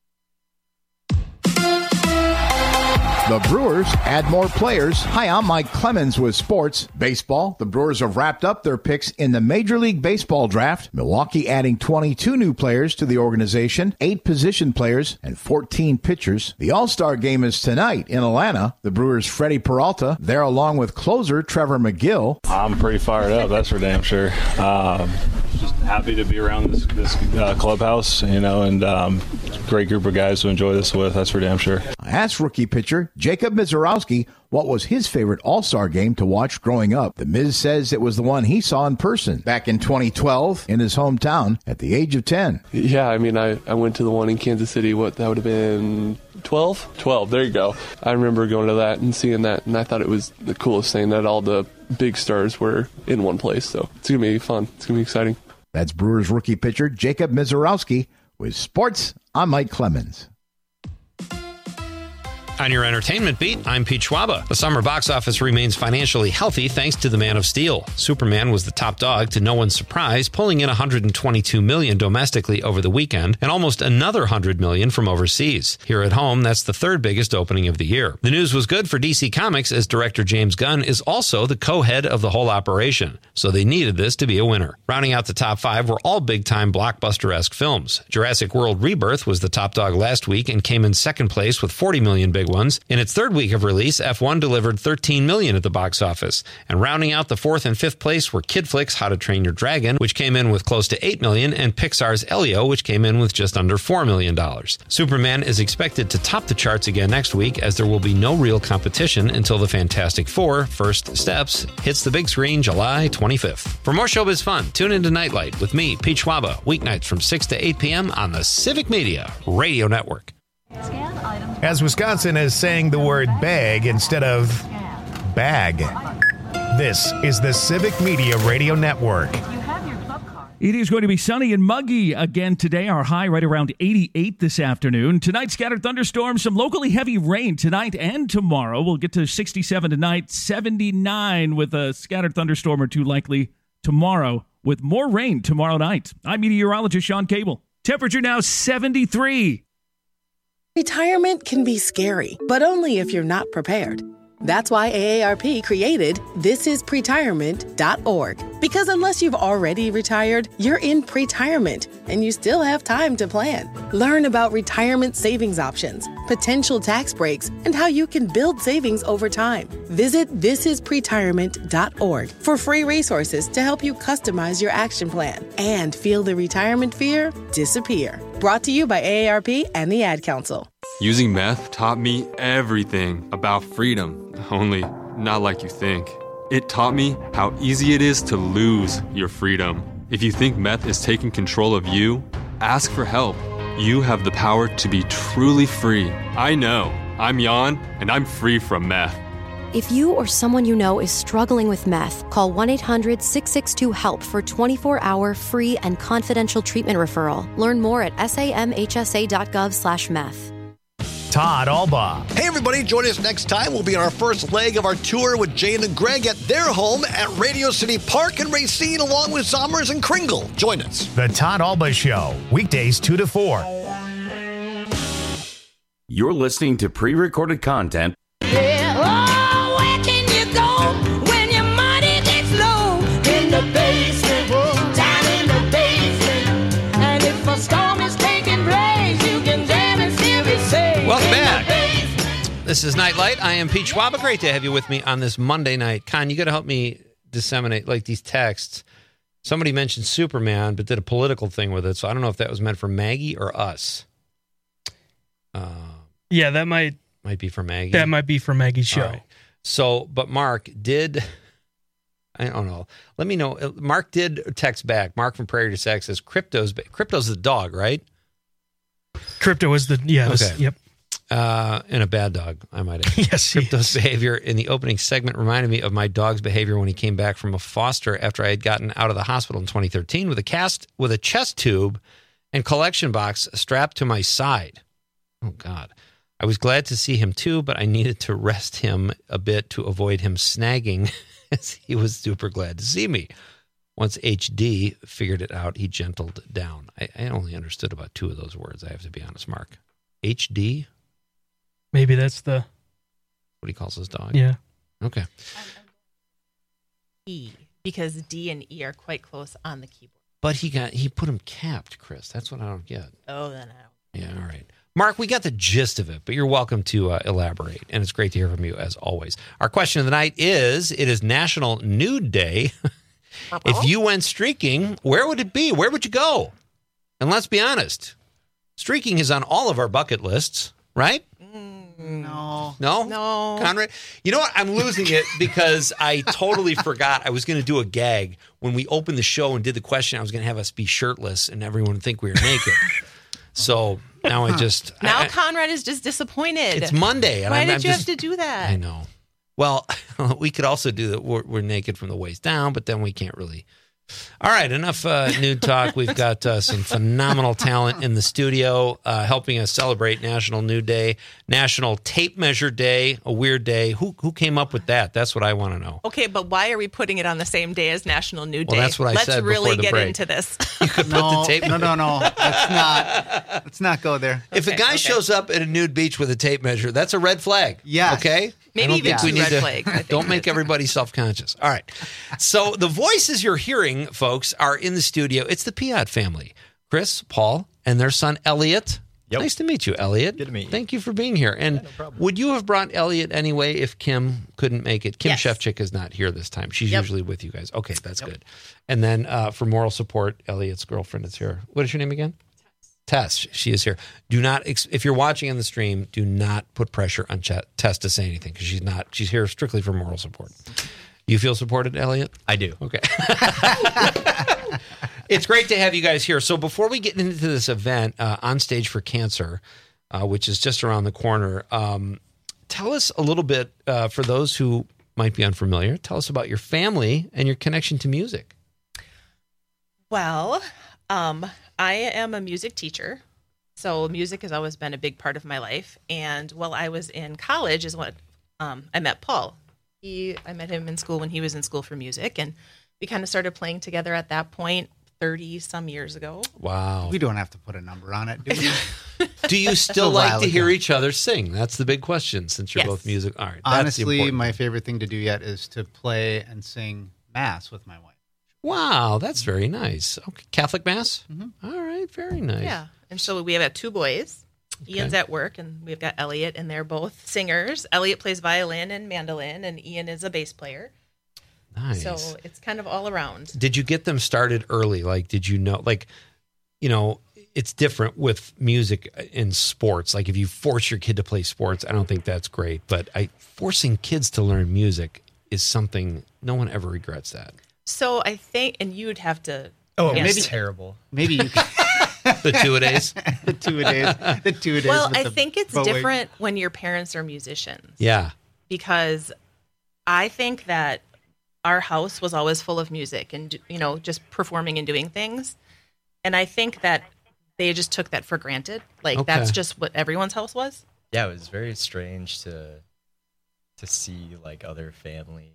Speaker 10: The Brewers add more players. Hi, I'm Mike Clemens with sports. Baseball. The Brewers have wrapped up their picks in the Major League Baseball draft. Milwaukee adding twenty-two new players to the organization, eight position players, and fourteen pitchers. The All-Star game is tonight in Atlanta. The Brewers' Freddie Peralta there along with closer Trevor McGill.
Speaker 11: I'm pretty fired up, that's for damn sure. Um, just happy to be around this, this uh, clubhouse, you know, and um, great group of guys to enjoy this with, that's for damn sure.
Speaker 10: I asked rookie pitcher Jacob Mizorowski what was his favorite All-Star game to watch growing up. The Miz says it was the one he saw in person back in twenty twelve in his hometown at the age of ten.
Speaker 12: Yeah, I mean, I, I went to the one in Kansas City, what, that would have been twelve? twelve, there you go. I remember going to that and seeing that, and I thought it was the coolest thing that all the big stars were in one place. So it's going to be fun. It's going to be exciting.
Speaker 10: That's Brewers rookie pitcher Jacob Mizorowski with sports. I'm Mike Clemens.
Speaker 14: On your entertainment beat, I'm Pete Schwaba. The summer box office remains financially healthy thanks to The Man of Steel. Superman was the top dog to no one's surprise, pulling in one hundred twenty-two million dollars domestically over the weekend and almost another one hundred million dollars from overseas. Here at home, that's the third biggest opening of the year. The news was good for D C Comics as director James Gunn is also the co-head of the whole operation, so they needed this to be a winner. Rounding out the top five were all big-time blockbuster-esque films. Jurassic World Rebirth was the top dog last week and came in second place with forty million dollars big ones. In its third week of release, F one delivered thirteen million dollars at the box office. And rounding out the fourth and fifth place were Kid Flick's How to Train Your Dragon, which came in with close to eight million dollars, and Pixar's Elio, which came in with just under four million dollars. Superman is expected to top the charts again next week, as there will be no real competition until the Fantastic Four, First Steps, hits the big screen July twenty-fifth. For more showbiz fun, tune into Nightlight with me, Pete Schwaba, weeknights from six to eight p.m. on the Civic Media Radio Network.
Speaker 1: As Wisconsin is saying the word bag instead of bag. This is the Civic Media Radio Network.
Speaker 13: It is going to be sunny and muggy again today. Our high right around eighty-eight this afternoon. Tonight, scattered thunderstorms, some locally heavy rain tonight and tomorrow. We'll get to sixty-seven tonight, seventy-nine with a scattered thunderstorm or two likely tomorrow, with more rain tomorrow night. I'm meteorologist Sean Cable. Temperature now seventy-three.
Speaker 8: Retirement can be scary, but only if you're not prepared. That's why A A R P created this is pretirement dot org. Because unless you've already retired, you're in pretirement, and you still have time to plan. Learn about retirement savings options, potential tax breaks, and how you can build savings over time. Visit this is pretirement dot org for free resources to help you customize your action plan and feel the retirement fear disappear. Brought to you by A A R P and the Ad Council.
Speaker 9: Using meth taught me everything about freedom, only not like you think. It taught me how easy it is to lose your freedom. If you think meth is taking control of you, ask for help. You have the power to be truly free. I know. I'm Jan, and I'm free from meth.
Speaker 28: If you or someone you know is struggling with meth, call one eight hundred six six two HELP for twenty-four hour free and confidential treatment referral. Learn more at samhsa dot gov slash meth.
Speaker 1: Todd Alba.
Speaker 29: Hey, everybody, join us next time. We'll be on our first leg of our tour with Jane and Greg at their home at Radio City Park in Racine, along with Somers and Kringle. Join us.
Speaker 1: The Todd Alba Show, weekdays two to four.
Speaker 20: You're listening to pre-recorded content.
Speaker 16: Yeah. Oh, where can you go when your money gets low? In the basement, down in the basement. And if a storm is taking place, you can jam and still be safe.
Speaker 14: Welcome back. This is Nightlight. I am Pete Schwaba. Great to have you with me on this Monday night. Con, you got to help me disseminate like these texts. Somebody mentioned Superman, but did a political thing with it. So I don't know if that was meant for Maggie or us. Uh,
Speaker 21: yeah, that might
Speaker 14: might be for Maggie.
Speaker 21: That might be for Maggie's show.
Speaker 14: Right. So, but Mark did. I don't know. Let me know. Mark did text back. Mark from Prairie to Sax says, "Crypto's Crypto's the dog, right?
Speaker 21: Crypto is the yeah.
Speaker 14: Okay.
Speaker 21: Was, yep.
Speaker 14: Uh, and a bad dog, I might add.
Speaker 21: Yes,
Speaker 14: Crypto's behavior in the opening segment reminded me of my dog's behavior when he came back from a foster after I had gotten out of the hospital in twenty thirteen with a cast with a chest tube and collection box strapped to my side. Oh God. I was glad to see him too, but I needed to rest him a bit to avoid him snagging as he was super glad to see me. Once H D figured it out, he gentled down. I, I only understood about two of those words, I have to be honest, Mark. H D?
Speaker 21: Maybe that's the...
Speaker 14: What he calls his dog?
Speaker 21: Yeah.
Speaker 14: Okay.
Speaker 5: E, because D and E are quite close on the keyboard.
Speaker 14: But he got he put him capped, Chris. That's what I don't get.
Speaker 5: Oh, then I don't.
Speaker 14: Yeah, all right. Mark, we got the gist of it, but you're welcome to uh, elaborate, and it's great to hear from you, as always. Our question of the night is, it is National Nude Day. If you went streaking, where would it be? Where would you go? And let's be honest, streaking is on all of our bucket lists, right?
Speaker 5: No.
Speaker 14: No?
Speaker 5: No.
Speaker 14: Conrad? You know what? I'm losing it because I totally forgot I was going to do a gag. When we opened the show and did the question, I was going to have us be shirtless and everyone would think we were naked. So now I just...
Speaker 5: Now
Speaker 14: I,
Speaker 5: Conrad is just disappointed.
Speaker 14: It's Monday. And
Speaker 5: Why
Speaker 14: I'm,
Speaker 5: did
Speaker 14: I'm
Speaker 5: you
Speaker 14: just,
Speaker 5: have to do that?
Speaker 14: I know. Well, we could also do that. We're, we're naked from the waist down, but then we can't really... All right, enough uh, nude talk. We've got uh, some phenomenal talent in the studio uh, helping us celebrate National Nude Day, National Tape Measure Day, a weird day. Who who came up with that? That's what I want to know.
Speaker 5: Okay, but why are we putting it on the same day as National Nude
Speaker 14: Well,
Speaker 5: Day?
Speaker 14: that's what I
Speaker 5: Let's
Speaker 14: said
Speaker 5: really
Speaker 14: before the
Speaker 5: get
Speaker 14: break.
Speaker 5: into this.
Speaker 14: You could
Speaker 15: no,
Speaker 14: put the tape
Speaker 15: no, no, no. Let's not. Let's not go there.
Speaker 14: If a guy shows up at a nude beach with a tape measure, that's a red flag.
Speaker 15: Yes.
Speaker 14: Okay?
Speaker 5: Maybe
Speaker 14: I don't
Speaker 5: even
Speaker 14: think we
Speaker 5: two
Speaker 14: need
Speaker 5: red
Speaker 14: to,
Speaker 5: flags, I think
Speaker 14: Don't
Speaker 5: it
Speaker 14: make
Speaker 5: is.
Speaker 14: everybody self-conscious. All right. So the voices you're hearing, folks, are in the studio. It's the Piat family. Chris, Paul, and their son, Elliot.
Speaker 17: Yep.
Speaker 14: Nice to meet you, Elliot.
Speaker 17: Good to meet you.
Speaker 14: Thank you for being here. And
Speaker 17: Yeah, no problem.
Speaker 14: would you have brought Elliot anyway if Kim couldn't make it? Kim
Speaker 5: Yes.
Speaker 14: Shevchik is not here this time. She's
Speaker 5: Yep.
Speaker 14: usually with you guys. Okay, that's good. And then uh, for moral support, Elliot's girlfriend is here. What is your name again? Tess. She is here. Do not, ex- if you're watching on the stream, do not put pressure on Ch- Tess to say anything because she's not. She's here strictly for moral support. You feel supported, Elliot?
Speaker 17: I do.
Speaker 14: Okay. It's great to have you guys here. So before we get into this event, uh, On Stage for Cancer, uh, which is just around the corner, um, tell us a little bit, uh, for those who might be unfamiliar, tell us about your family and your connection to music.
Speaker 5: Well, um, I am a music teacher, so music has always been a big part of my life. And while I was in college is when um, I met Paul. He, I met him in school when he was in school for music, and we kind of started playing together at that point, thirty some years ago.
Speaker 14: Wow.
Speaker 15: We don't have to put a number on it, do we?
Speaker 14: Do you still
Speaker 15: A
Speaker 14: like
Speaker 15: while
Speaker 14: to hear
Speaker 15: ago.
Speaker 14: each other sing? That's the big question since you're
Speaker 5: Yes.
Speaker 14: both music. All right. that's the
Speaker 15: Honestly,
Speaker 14: important
Speaker 15: my
Speaker 14: one.
Speaker 15: favorite thing to do yet is to play and sing Mass with my wife.
Speaker 14: Wow, that's very nice. Okay. Catholic Mass?
Speaker 15: Mm-hmm.
Speaker 14: All right, very nice.
Speaker 5: Yeah. And so we have two boys. Ian's at work, and we've got Elliot, and they're both singers. Elliot plays violin and mandolin, and Ian is a bass player.
Speaker 14: Nice.
Speaker 5: So it's kind of all around.
Speaker 14: Did you get them started early? Like, did you know, like, you know, it's different with music in sports. Like, if you force your kid to play sports, I don't think that's great. But I forcing kids to learn music is something no one ever regrets that.
Speaker 5: So I think, and you would have to.
Speaker 17: Oh,
Speaker 5: yes.
Speaker 17: maybe terrible.
Speaker 15: Maybe you can.
Speaker 14: The two-a-days?
Speaker 15: the two-a-days. The two-a-days.
Speaker 5: Well,
Speaker 15: with
Speaker 5: I
Speaker 15: the
Speaker 5: think it's
Speaker 15: bow wig.
Speaker 5: different when your parents are musicians.
Speaker 14: Yeah.
Speaker 5: Because I think that our house was always full of music and, you know, just performing and doing things. And I think that they just took that for granted. Like,
Speaker 14: Okay.
Speaker 5: that's just what everyone's house was.
Speaker 17: Yeah, it was very strange to to see like other families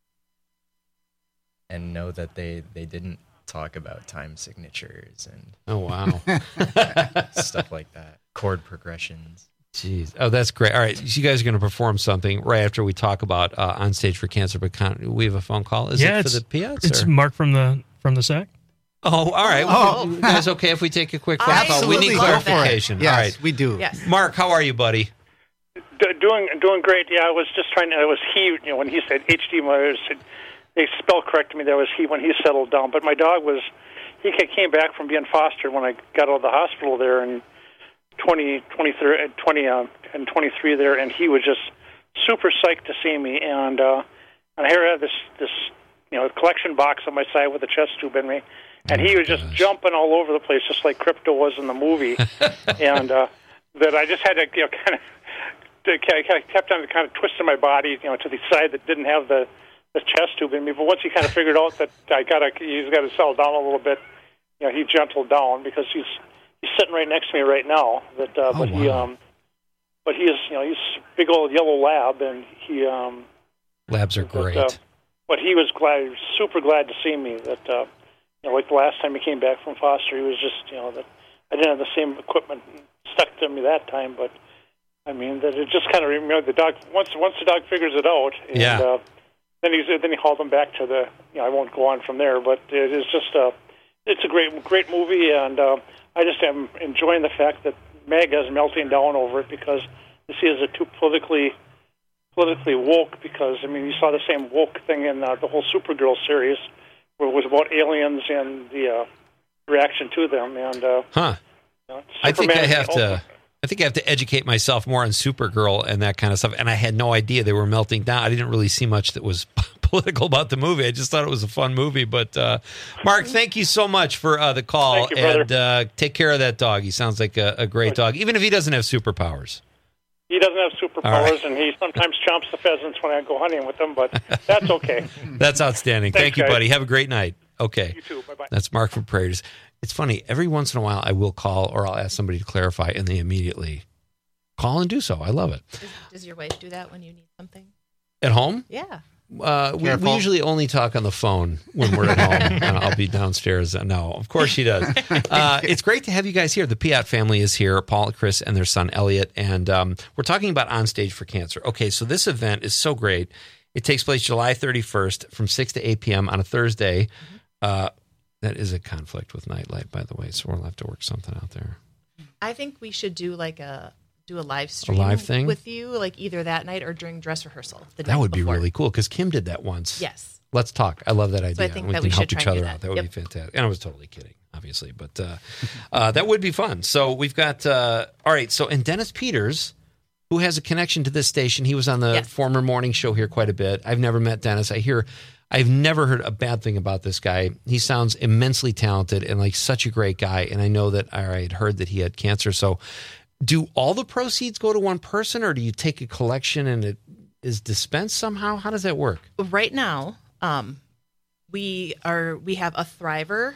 Speaker 17: and know that they they didn't talk about time signatures and
Speaker 14: Oh, wow.
Speaker 17: stuff like that, chord progressions.
Speaker 14: Jeez. Oh, that's great. All right. So you guys are going to perform something right after we talk about uh, On Stage for Cancer, but can we have a phone call? Is
Speaker 21: yeah,
Speaker 14: it for the Piats?
Speaker 21: It's
Speaker 14: or?
Speaker 21: Mark from the from the S A C.
Speaker 14: Oh, all right.
Speaker 21: Oh.
Speaker 14: Well, you guys okay if we take a quick phone call?
Speaker 15: Absolutely.
Speaker 14: We need
Speaker 15: Go for it.
Speaker 14: clarification.
Speaker 15: Yes,
Speaker 14: all right.
Speaker 15: we do.
Speaker 5: Yes.
Speaker 14: Mark, how are you, buddy?
Speaker 2: Do- doing doing great. Yeah, I was just trying to. It was he. You know, when he said H D, they spell corrected me. That was he when he settled down. But my dog was. He came back from being fostered when I got out of the hospital there in twenty, twenty-three, twenty, uh, and twenty-three there, and he was just super psyched to see me. And uh, and here I had this this you know collection box on my side with a chest tube in me, and he was just jumping all over the place, just like Crypto was in the movie. and uh, that I just had to you know kind of. I kept on kind of twisting my body, you know, to the side that didn't have the, the chest tube in me. But once he kind of figured out that I got to, he's got to settle down a little bit, you know, he gentled down because he's he's sitting right next to me right now. That, uh,
Speaker 14: Oh,
Speaker 2: but he,
Speaker 14: wow.
Speaker 2: um, but he is, you know, he's a big old yellow lab, and he, um,
Speaker 14: Labs are
Speaker 2: but,
Speaker 14: great.
Speaker 2: uh, but he was glad, he was super glad to see me. That, uh, you know, like the last time he came back from foster, he was just, you know, that I didn't have the same equipment stuck to me that time, but. I mean, that it just kind of, you know, the dog, once once the dog figures it out, and
Speaker 14: Yeah.
Speaker 2: uh, then, he's, then he hauled them back to the, you know, I won't go on from there, but it is just, uh, it's a great great movie, and uh, I just am enjoying the fact that MAGA is melting down over it because you see it as a too politically, politically woke, because, I mean, you saw the same woke thing in uh, the whole Supergirl series, where it was about aliens and the uh, reaction to them, and uh,
Speaker 14: Huh.
Speaker 2: you know,
Speaker 14: I think I
Speaker 2: Superman-
Speaker 14: have to. I think I have to educate myself more on Supergirl and that kind of stuff. And I had no idea they were melting down. I didn't really see much that was political about the movie. I just thought it was a fun movie. But uh, Mark, thank you so much for uh, the call.
Speaker 2: Thank you, brother.
Speaker 14: and uh, take care of that dog. He sounds like a, a great dog, even if he doesn't have superpowers.
Speaker 2: He doesn't have
Speaker 14: All
Speaker 2: superpowers,
Speaker 14: right.
Speaker 2: and he sometimes chomps the pheasants when I go hunting with him, but that's okay.
Speaker 14: That's outstanding.
Speaker 2: Thanks,
Speaker 14: Thank you,
Speaker 2: guys.
Speaker 14: buddy. Have a great night. Okay.
Speaker 2: You too. Bye-bye.
Speaker 14: That's Mark from Prairies. It's funny. Every once in a while, I will call or I'll ask somebody to clarify, and they immediately call and do so. I love it.
Speaker 5: Does, does your wife do that when you need something?
Speaker 14: At home?
Speaker 5: Yeah.
Speaker 14: Uh, we, we
Speaker 5: Careful.
Speaker 14: usually only talk on the phone when we're at home. and I'll be downstairs. No, of course she does. Uh, it's great to have you guys here. The Piat family is here, Paul, Chris, and their son, Elliot. And um, we're talking about On Stage for Cancer. Okay, so this event is so great. It takes place July thirty-first from six to eight p.m. on a Thursday. Uh, that is a conflict with Nightlight, by the way, so we'll have to work something out there.
Speaker 5: I think we should do like a do a live stream
Speaker 14: live thing?
Speaker 5: with you, like either that night or during dress rehearsal. The
Speaker 14: That
Speaker 5: night
Speaker 14: would be
Speaker 5: before.
Speaker 14: really cool because Kim did that once.
Speaker 5: Yes.
Speaker 14: Let's talk. I love that idea.
Speaker 5: So I think
Speaker 14: we
Speaker 5: that
Speaker 14: can
Speaker 5: we
Speaker 14: help
Speaker 5: should
Speaker 14: each
Speaker 5: try and
Speaker 14: other
Speaker 5: do
Speaker 14: out.
Speaker 5: that.
Speaker 14: That would
Speaker 5: Yep.
Speaker 14: be fantastic. And I was totally kidding, obviously, but uh, uh, that would be fun. So we've got, uh, all right. So, and Dennis Peters, who has a connection to this station, he was on the
Speaker 5: Yes.
Speaker 14: former morning show here quite a bit. I've never met Dennis. I hear, I've never heard a bad thing about this guy. He sounds immensely talented and like such a great guy. And I know that I had heard that he had cancer. So, do all the proceeds go to one person, or do you take a collection and it is dispensed somehow? How does that work?
Speaker 5: Right now, um, we are we have a thriver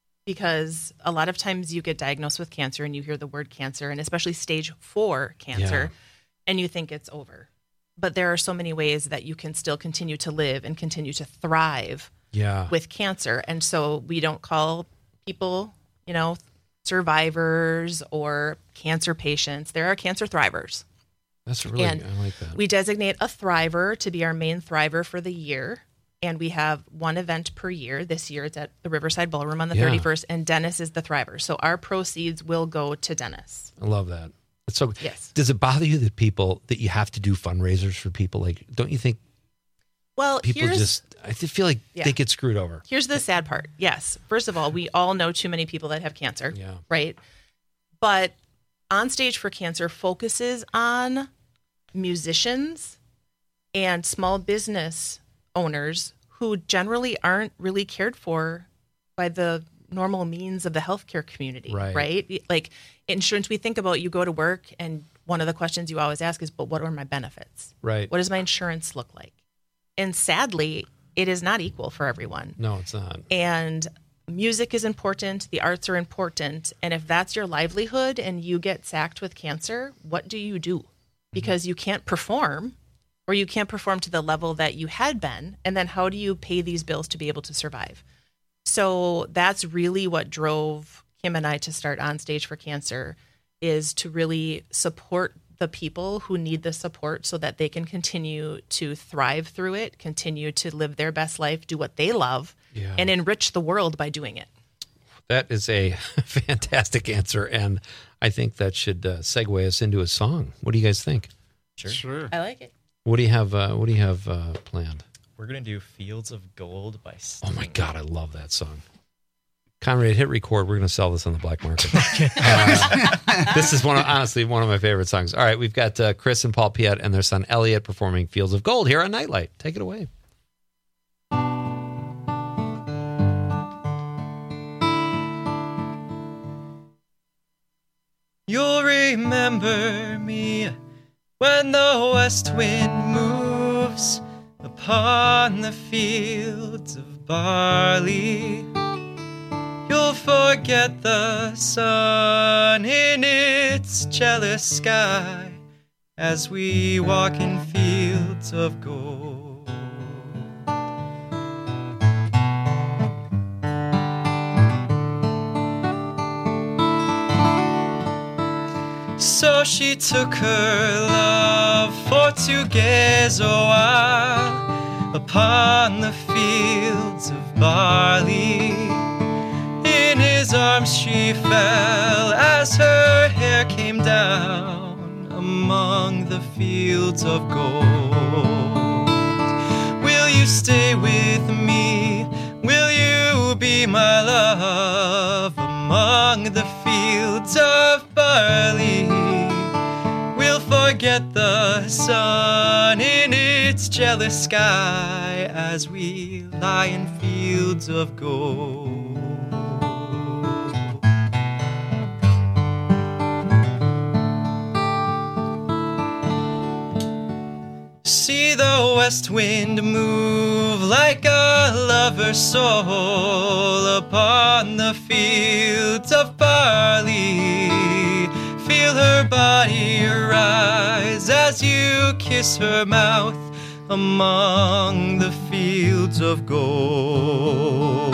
Speaker 5: because a lot of times you get diagnosed with cancer and you hear the word cancer, and especially stage four cancer, and you think it's over. But there are so many ways that you can still continue to live and continue to thrive
Speaker 14: Yeah.
Speaker 5: with cancer. And so we don't call people, you know, survivors or cancer patients. There are cancer thrivers.
Speaker 14: That's really,
Speaker 5: And
Speaker 14: I like that.
Speaker 5: We designate a thriver to be our main thriver for the year. And we have one event per year. This year it's at the Riverside Ballroom on the
Speaker 14: Yeah.
Speaker 5: thirty-first, and Dennis is the thriver. So our proceeds will go to Dennis.
Speaker 14: I love that. It's so.
Speaker 5: Yes.
Speaker 14: Does it bother you that people that you have to do fundraisers for people? Like, don't you think
Speaker 5: Well,
Speaker 14: people
Speaker 5: here's,
Speaker 14: just? I feel like
Speaker 5: Yeah.
Speaker 14: they get screwed over.
Speaker 5: Here's the sad part. Yes. First of all, we all know too many people that have cancer.
Speaker 14: Yeah.
Speaker 5: Right. But On Stage for Cancer focuses on musicians and small business owners who generally aren't really cared for by the normal means of the healthcare community.
Speaker 14: Right.
Speaker 5: Right. Like insurance, we think about you go to work and one of the questions you always ask is, but what are my benefits?
Speaker 14: Right.
Speaker 5: What does my insurance look like? And sadly, it is not equal for everyone.
Speaker 14: No, it's not.
Speaker 5: And music is important, the arts are important, and if that's your livelihood and you get sacked with cancer, what do you do? Because you can't perform, or you can't perform to the level that you had been, and then how do you pay these bills to be able to survive? So that's really what drove Kim and I to start On Stage for Cancer, is to really support the people who need the support so that they can continue to thrive through it, continue to live their best life, do what they love,
Speaker 14: Yeah.
Speaker 5: and enrich the world by doing it.
Speaker 14: That is a fantastic answer, and I think that should uh, segue us into a song. What do you guys think?
Speaker 17: Sure.
Speaker 15: Sure.
Speaker 5: I like it.
Speaker 14: What do you have? Uh, what do you have uh, planned?
Speaker 17: We're going to do Fields of Gold by
Speaker 14: Sting. Oh, my God, I love that song. Conrad, hit record. We're going to sell this on the black market. uh, this is one of, honestly one of my favorite songs. All right, we've got uh, Chris and Paul Piet and their son Elliot performing Fields of Gold here on Nightlight. Take it away.
Speaker 17: You'll remember me when the west wind moves upon the fields of barley. You'll forget the sun in its jealous sky as we walk in fields of gold. So she took her love for to gaze a while upon the fields of barley. In his arms she fell as her hair came down among the fields of gold. Will you stay with me? Will you be my love among the fields of barley? We'll forget the sun in its jealous sky as we lie in fields of gold. See the west wind move like a lover's soul upon the fields of barley. Feel her body rise as you kiss her mouth among the fields of gold.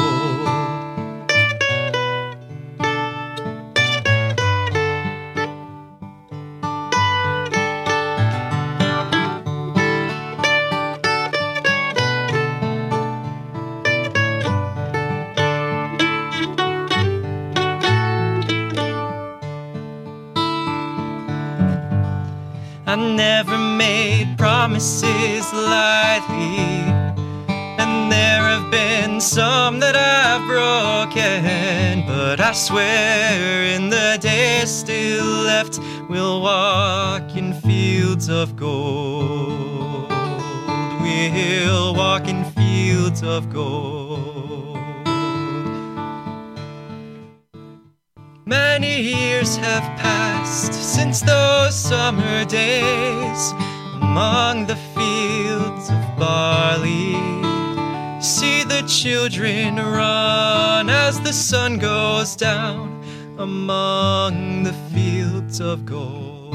Speaker 17: I never made promises lightly, and there have been some that I've broken, but I swear in the days still left we'll walk in fields of gold. We'll walk in fields of gold. Many years have passed since those summer days among the fields of barley. See the children run as the sun goes down among the fields of gold.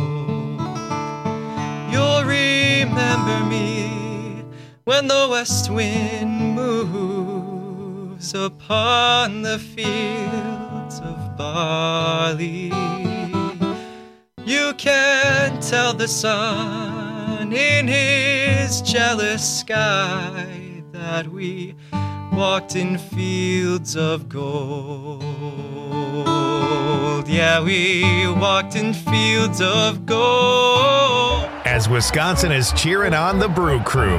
Speaker 17: You'll remember me when the west wind moves upon the fields of barley. You can tell the sun in his jealous sky that we walked in fields of gold. Yeah, we walked in fields of gold.
Speaker 1: As Wisconsin is cheering on the Brew Crew.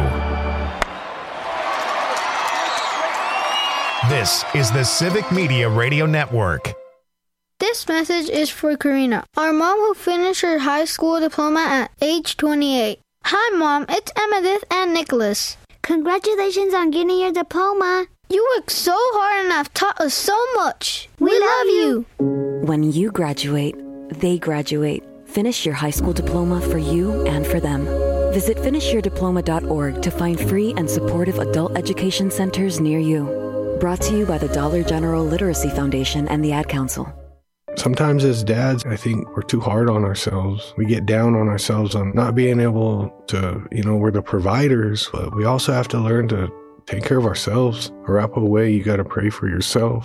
Speaker 1: This is the Civic Media Radio Network.
Speaker 4: This message is for Karina, our mom who finished her high school diploma at age twenty-eight. Hi, Mom. It's Emmettith and Nicholas. Congratulations on getting your diploma. You worked so hard and have taught us so much. We, we love you.
Speaker 18: When you graduate, they graduate. Finish your high school diploma for you and for them. Visit finish your diploma dot org to find free and supportive adult education centers near you. Brought to you by the Dollar General Literacy Foundation and the Ad Council.
Speaker 19: Sometimes as dads, I think we're too hard on ourselves. We get down on ourselves on not being able to, you know, we're the providers, but we also have to learn to take care of ourselves. A Arapahoe way, you got to pray for yourself.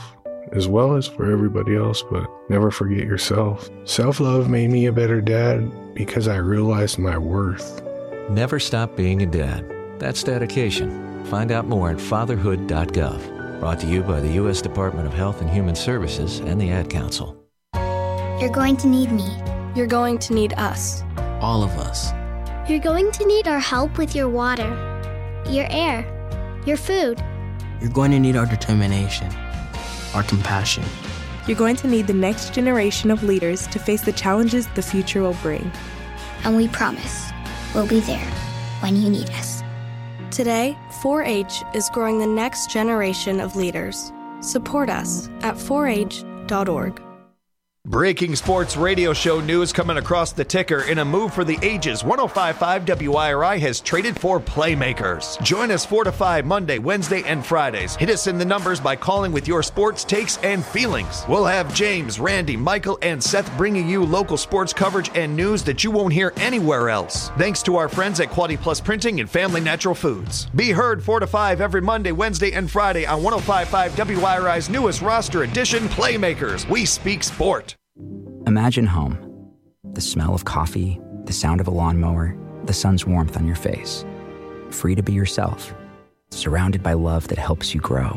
Speaker 19: as well as for everybody else, but never forget yourself. Self-love made me a better dad because I realized my worth.
Speaker 3: Never stop being a dad. That's dedication. Find out more at fatherhood dot gov. Brought to you by the U S Department of Health and Human Services and the Ad Council.
Speaker 6: You're going to need me.
Speaker 7: You're going to need us.
Speaker 3: All of us.
Speaker 6: You're going to need our help with your water, your air, your food.
Speaker 22: You're going to need our determination, our compassion.
Speaker 23: You're going to need the next generation of leaders to face the challenges the future will bring.
Speaker 6: And we promise we'll be there when you need us.
Speaker 7: Today, four H is growing the next generation of leaders. Support us at four H dot org.
Speaker 24: Breaking sports radio show news coming across the ticker. In a move for the ages, one oh five point five W I R I has traded for playmakers. Join us four to five Monday, Wednesday, and Fridays. Hit us in the numbers by calling with your sports takes and feelings. We'll have James, Randy, Michael, and Seth bringing you local sports coverage and news that you won't hear anywhere else. Thanks to our friends at Quality Plus Printing and Family Natural Foods. Be heard four to five every Monday, Wednesday, and Friday on one oh five point five W I R I's newest roster edition, Playmakers. We speak sport.
Speaker 25: Imagine home. The smell of coffee, the sound of a lawnmower, the sun's warmth on your face. Free to be yourself, surrounded by love that helps you grow.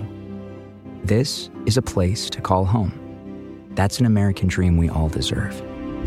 Speaker 25: This is a place to call home. That's an American dream we all deserve.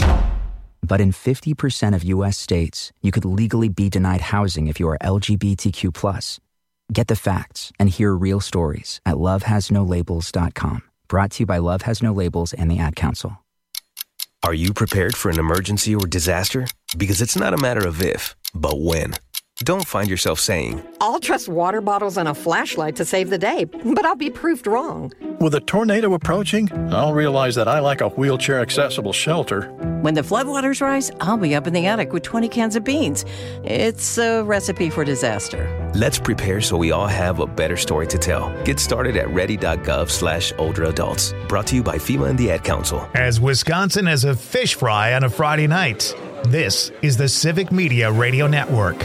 Speaker 25: But in fifty percent of U S states, you could legally be denied housing if you are L G B T Q plus. Get the facts and hear real stories at love has no labels dot com. Brought to you by Love Has No Labels and the Ad Council.
Speaker 26: Are you prepared for an emergency or disaster? Because it's not a matter of if, but when. Don't find yourself saying,
Speaker 27: I'll trust water bottles and a flashlight to save the day, but I'll be proved wrong.
Speaker 30: With a tornado approaching, I'll realize that I like a wheelchair-accessible shelter.
Speaker 31: When the floodwaters rise, I'll be up in the attic with twenty cans of beans. It's a recipe for disaster.
Speaker 26: Let's prepare so we all have a better story to tell. Get started at ready.gov slash older adults. Brought to you by FEMA and the Ad Council.
Speaker 1: As Wisconsin has a fish fry on a Friday night, this is the Civic Media Radio Network.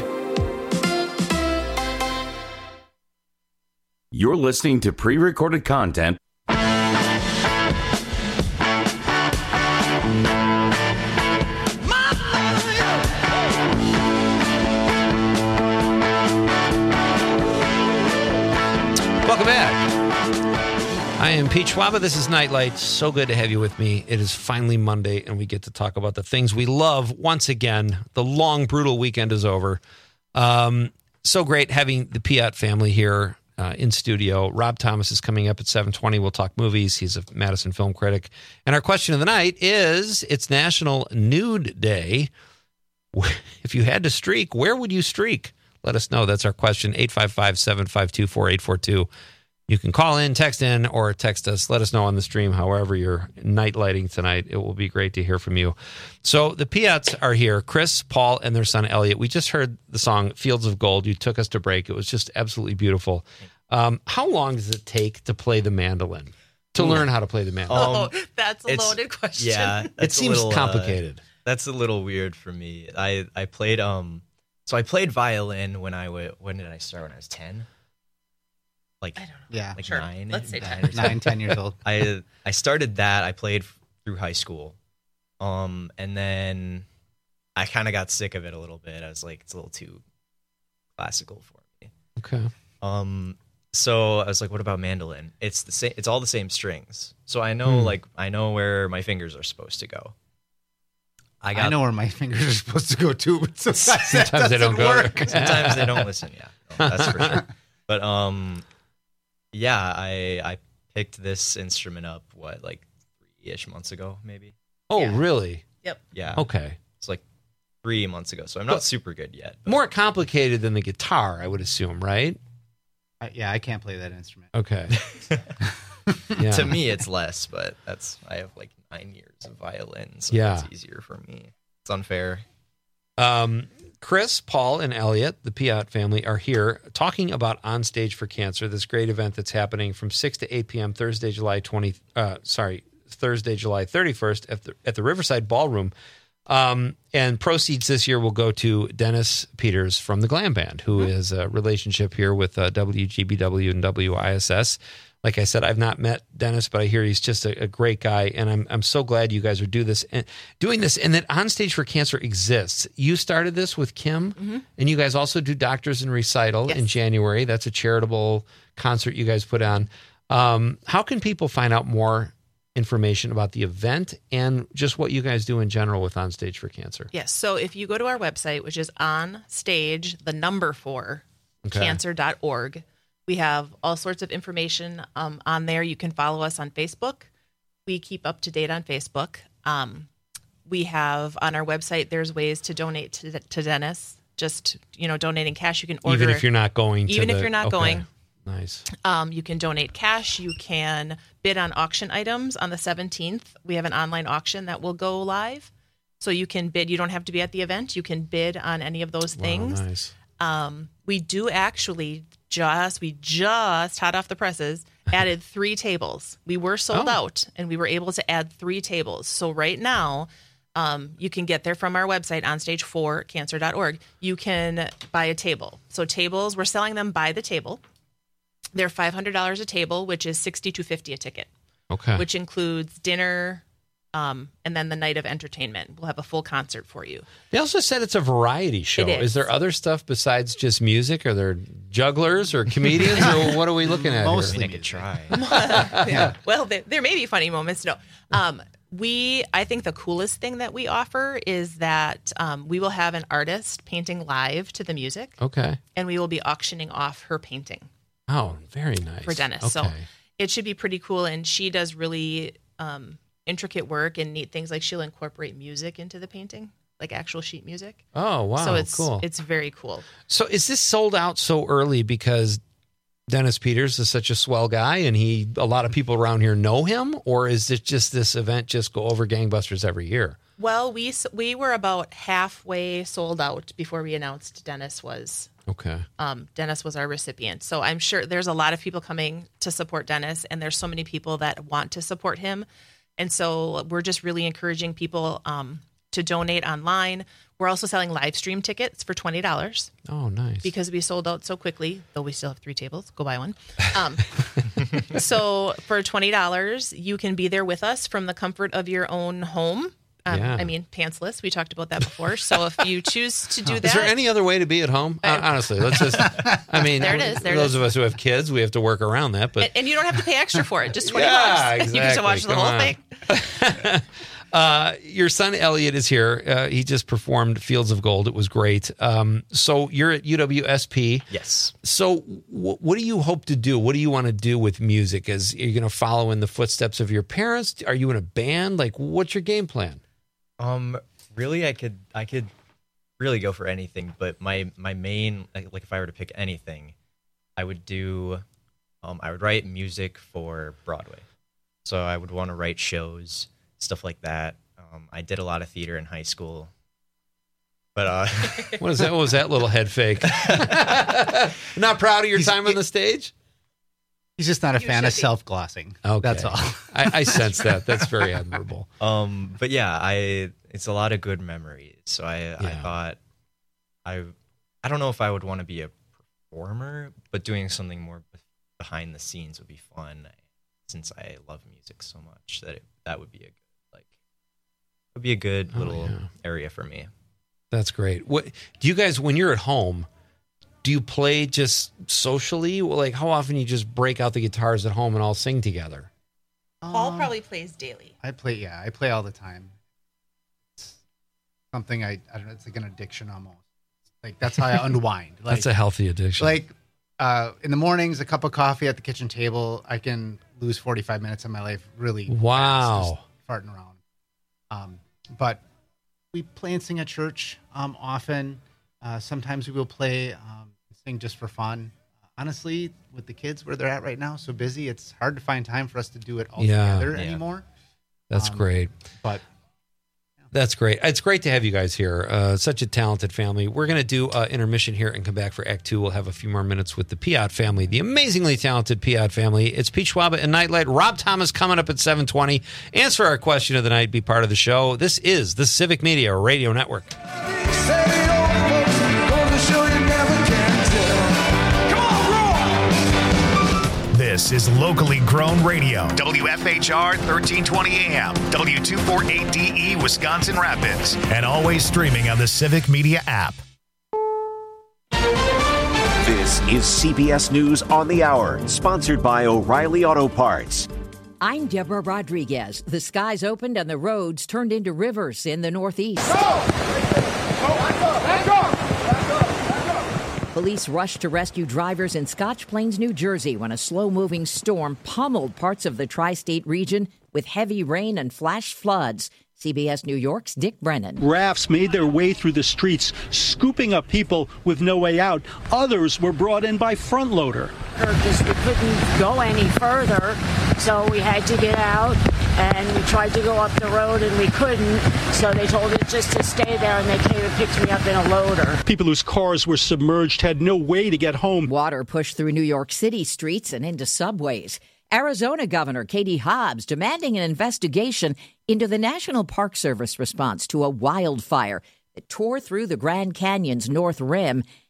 Speaker 20: You're listening to pre-recorded content.
Speaker 14: Welcome back. I am Pete Schwaba. This is Nightlight. So good to have you with me. It is finally Monday, and we get to talk about the things we love once again. The long, brutal weekend is over. Um, so great having the Piat family here uh, in studio. Rob Thomas is coming up at seven twenty. We'll talk movies. He's a Madison film critic. And our question of the night is, it's National Nude Day. If you had to streak, where would you streak? Let us know. That's our question, eight five five, seven five two, four eight four two. You can call in, text in, or text us. Let us know on the stream, however you're night lighting tonight. It will be great to hear from you. So the Piats are here, Chris, Paul, and their son, Elliot. We just heard the song Fields of Gold. You took us to break. It was just absolutely beautiful. Um, how long does it take to play the mandolin, to learn how to play the mandolin?
Speaker 5: Um, oh, that's a loaded question.
Speaker 32: Yeah.
Speaker 14: It seems
Speaker 32: little,
Speaker 14: complicated.
Speaker 32: Uh, that's a little weird for me. I, I played... um. So I played violin when I w- when did I start? When I was ten, like
Speaker 15: I don't know. Yeah,
Speaker 32: like
Speaker 15: sure.
Speaker 32: nine,
Speaker 15: Let's say
Speaker 32: nine,
Speaker 15: ten. Nine, ten years old.
Speaker 32: I I started that. I played f- through high school, um, and then I kind of got sick of it a little bit. I was like, it's a little too classical for me.
Speaker 14: Okay.
Speaker 32: Um. So I was like, what about mandolin? It's the same. It's all the same strings. So I know,
Speaker 15: Hmm.
Speaker 32: like, I know where my fingers are supposed to go.
Speaker 15: I, got, I know where my fingers are supposed to go too, but sometimes,
Speaker 32: sometimes
Speaker 15: that
Speaker 32: they don't go.
Speaker 15: work.
Speaker 32: Sometimes they don't listen. Yeah, no, that's for sure. But um, yeah, I I picked this instrument up what like three-ish months ago, maybe.
Speaker 14: Oh,
Speaker 32: Yeah.
Speaker 14: really?
Speaker 5: Yep.
Speaker 32: Yeah.
Speaker 14: Okay.
Speaker 32: It's like three months ago, so I'm not
Speaker 14: But-
Speaker 32: super good yet.
Speaker 14: More complicated than the guitar, I would assume, right?
Speaker 15: I, yeah, I can't play that instrument.
Speaker 14: Okay. Yeah.
Speaker 32: To me, it's less, but that's I have like nine years of violin, so
Speaker 14: Yeah.
Speaker 32: it's easier for me. It's unfair.
Speaker 14: Um, Chris, Paul, and Elliot, the Piat family, are here talking about On Stage for Cancer, this great event that's happening from six to eight p.m. Thursday, July twentieth. Uh, sorry, Thursday, July thirty-first at the at the Riverside Ballroom. Um, and proceeds this year will go to Dennis Peters from the Glam Band, who mm-hmm. is a relationship here with uh, W G B W and W I S S. Like I said, I've not met Dennis, but I hear he's just a, a great guy, and I'm I'm so glad you guys are do this and doing this, and that On Stage for Cancer exists. You started this with Kim,
Speaker 5: Mhm.
Speaker 14: and you guys also do Doctors in Recital
Speaker 5: Yes.
Speaker 14: in January. That's a charitable concert you guys put on. Um, how can people find out more information about the event and just what you guys do in general with On Stage for Cancer?
Speaker 5: Yes. So if you go to our website, which is on stage, the number four,
Speaker 14: Okay.
Speaker 5: cancer dot org, we have all sorts of information um, on there. You can follow us on Facebook. We keep up to date on Facebook. Um, we have on our website, there's ways to donate to, to Dennis. Just, you know, donating cash. You can order.
Speaker 14: Even if you're not going to
Speaker 5: Even if
Speaker 14: the-
Speaker 5: you're not
Speaker 14: okay.
Speaker 5: going.
Speaker 14: Nice.
Speaker 5: Um, you can donate cash. You can bid on auction items on the seventeenth. We have an online auction that will go live. So you can bid. You don't have to be at the event. You can bid on any of those things.
Speaker 14: Wow, nice.
Speaker 5: Um, we do actually just, we just hot off the presses, added three tables. We were sold
Speaker 14: Oh.
Speaker 5: out and we were able to add three tables. So right now, um, you can get there from our website, on stage four cancer dot org. You can buy a table. So tables, we're selling them by the table. They're five hundred dollars a table, which is sixty-two fifty a ticket.
Speaker 14: Okay.
Speaker 5: Which includes dinner, um, and then the night of entertainment. We'll have a full concert for you.
Speaker 14: They also said it's a variety show.
Speaker 5: It is.
Speaker 14: Is there other stuff besides just music? Are there jugglers or comedians, or what are we looking at
Speaker 32: Mostly
Speaker 14: here?
Speaker 32: I could try.
Speaker 5: yeah. Well, there, there may be funny moments. No. Um, we, I think the coolest thing that we offer is that um, we will have an artist painting live to the music,
Speaker 14: Okay.
Speaker 5: and we will be auctioning off her painting
Speaker 14: Oh, very nice.
Speaker 5: for Dennis.
Speaker 14: Okay.
Speaker 5: So it should be pretty cool. And she does really um, intricate work and neat things. Like she'll incorporate music into the painting, like actual sheet music.
Speaker 14: Oh, wow.
Speaker 5: So it's
Speaker 14: cool.
Speaker 5: it's very cool.
Speaker 14: So is this sold out so early because Dennis Peters is such a swell guy and he a lot of people around here know him, or is it just this event just go over gangbusters every year?
Speaker 5: Well, we s- we were about halfway sold out before we announced Dennis was
Speaker 14: Okay.
Speaker 5: um, Dennis was our recipient. So I'm sure there's a lot of people coming to support Dennis, and there's so many people that want to support him. And so we're just really encouraging people um, to donate online. We're also selling live stream tickets for twenty dollars.
Speaker 14: Oh, nice.
Speaker 5: Because we sold out so quickly, though we still have three tables. Go buy one. Um, so for twenty dollars, you can be there with us from the comfort of your own home. Um,
Speaker 14: Yeah.
Speaker 5: I mean, pantsless. We talked about that before. So if you choose to do that.
Speaker 14: Is there any other way to be at home? Uh, honestly, let's just, I mean,
Speaker 5: There it is, there it
Speaker 14: those
Speaker 5: is.
Speaker 14: of us who have kids, we have to work around that. But
Speaker 5: And, and you don't have to pay extra for it. Just twenty
Speaker 14: Yeah,
Speaker 5: bucks. You get to
Speaker 14: exactly.
Speaker 5: watch the
Speaker 14: Come
Speaker 5: whole
Speaker 14: on.
Speaker 5: thing.
Speaker 14: Uh, your son Elliot is here. Uh, he just performed Fields of Gold. It was great. Um, so you're at U W S P.
Speaker 32: Yes.
Speaker 14: So w- what do you hope to do? What do you want to do with music? Is are you going to follow in the footsteps of your parents? Are you in a band? Like, what's your game plan?
Speaker 32: Um, really, I could I could really go for anything, but my my main like, like if I were to pick anything, I would do um I would write music for Broadway. So I would want to write shows, stuff like that. Um, I did a lot of theater in high school, but uh,
Speaker 14: What is that? What was that little head fake? Not proud of your time on the stage?
Speaker 15: He's just not a fan of self-glossing.
Speaker 14: Okay.
Speaker 15: That's all.
Speaker 14: I, I sense that. That's very admirable.
Speaker 32: Um, but yeah, I it's a lot of good memories. So I I
Speaker 14: Yeah.
Speaker 32: thought I I don't know if I would want to be a performer, but doing something more be- behind the scenes would be fun. Since I love music so much, that it, that would be a good like would be a good
Speaker 14: Oh,
Speaker 32: little
Speaker 14: yeah.
Speaker 32: area for me.
Speaker 14: That's great. What do you guys, when you're at home, do you play just socially? Like, how often you just break out the guitars at home and all sing together?
Speaker 5: Paul probably plays daily.
Speaker 15: I play, yeah, I play all the time. It's something I, I don't know, it's like an addiction almost. Like, that's how I unwind. Like,
Speaker 14: That's a healthy addiction.
Speaker 15: Like, uh, in the mornings, a cup of coffee at the kitchen table, I can lose forty-five minutes of my life really
Speaker 14: Wow.
Speaker 15: fast, just farting around. Um, but we play and sing at church um, often. Uh, sometimes we will play, um, sing just for fun. Honestly, with the kids where they're at right now, so busy, it's hard to find time for us to do it all
Speaker 14: Yeah.
Speaker 15: together
Speaker 14: Yeah.
Speaker 15: anymore.
Speaker 14: That's
Speaker 15: Um,
Speaker 14: great.
Speaker 15: But
Speaker 14: That's great. It's great to have you guys here. Uh, such a talented family. We're going to do uh, intermission here and come back for Act Two. We'll have a few more minutes with the Piot family, the amazingly talented Piot family. It's Pete Schwaba and Nightlight. Rob Thomas coming up at seven twenty. Answer our question of the night. Be part of the show. This is the Civic Media Radio Network.
Speaker 1: This This is locally grown radio. W F H R thirteen twenty A M, W two forty-eight D E, Wisconsin Rapids, and always streaming on the Civic Media app.
Speaker 2: This is C B S News on the Hour, sponsored by O'Reilly Auto Parts.
Speaker 8: I'm Deborah Rodriguez. The skies opened and the roads turned into rivers in the Northeast.
Speaker 9: Go! Go! Back up! Back up! Back up! Back up!
Speaker 8: Police rushed to rescue drivers in Scotch Plains, New Jersey, when a slow-moving storm pummeled parts of the tri-state region with heavy rain and flash floods. C B S New York's Dick Brennan.
Speaker 10: Rafts made their way through the streets, scooping up people with no way out. Others were brought in by front loader.
Speaker 11: Because we couldn't go any further, so we had to get out, and we tried to go up the road, and we couldn't, so they told us just to stay there, and they came and picked me up in a loader.
Speaker 10: People whose cars were submerged had no way to get home.
Speaker 8: Water pushed through New York City streets and into subways. Arizona Governor Katie Hobbs demanding an investigation into the National Park Service response to a wildfire that tore through the Grand Canyon's north rim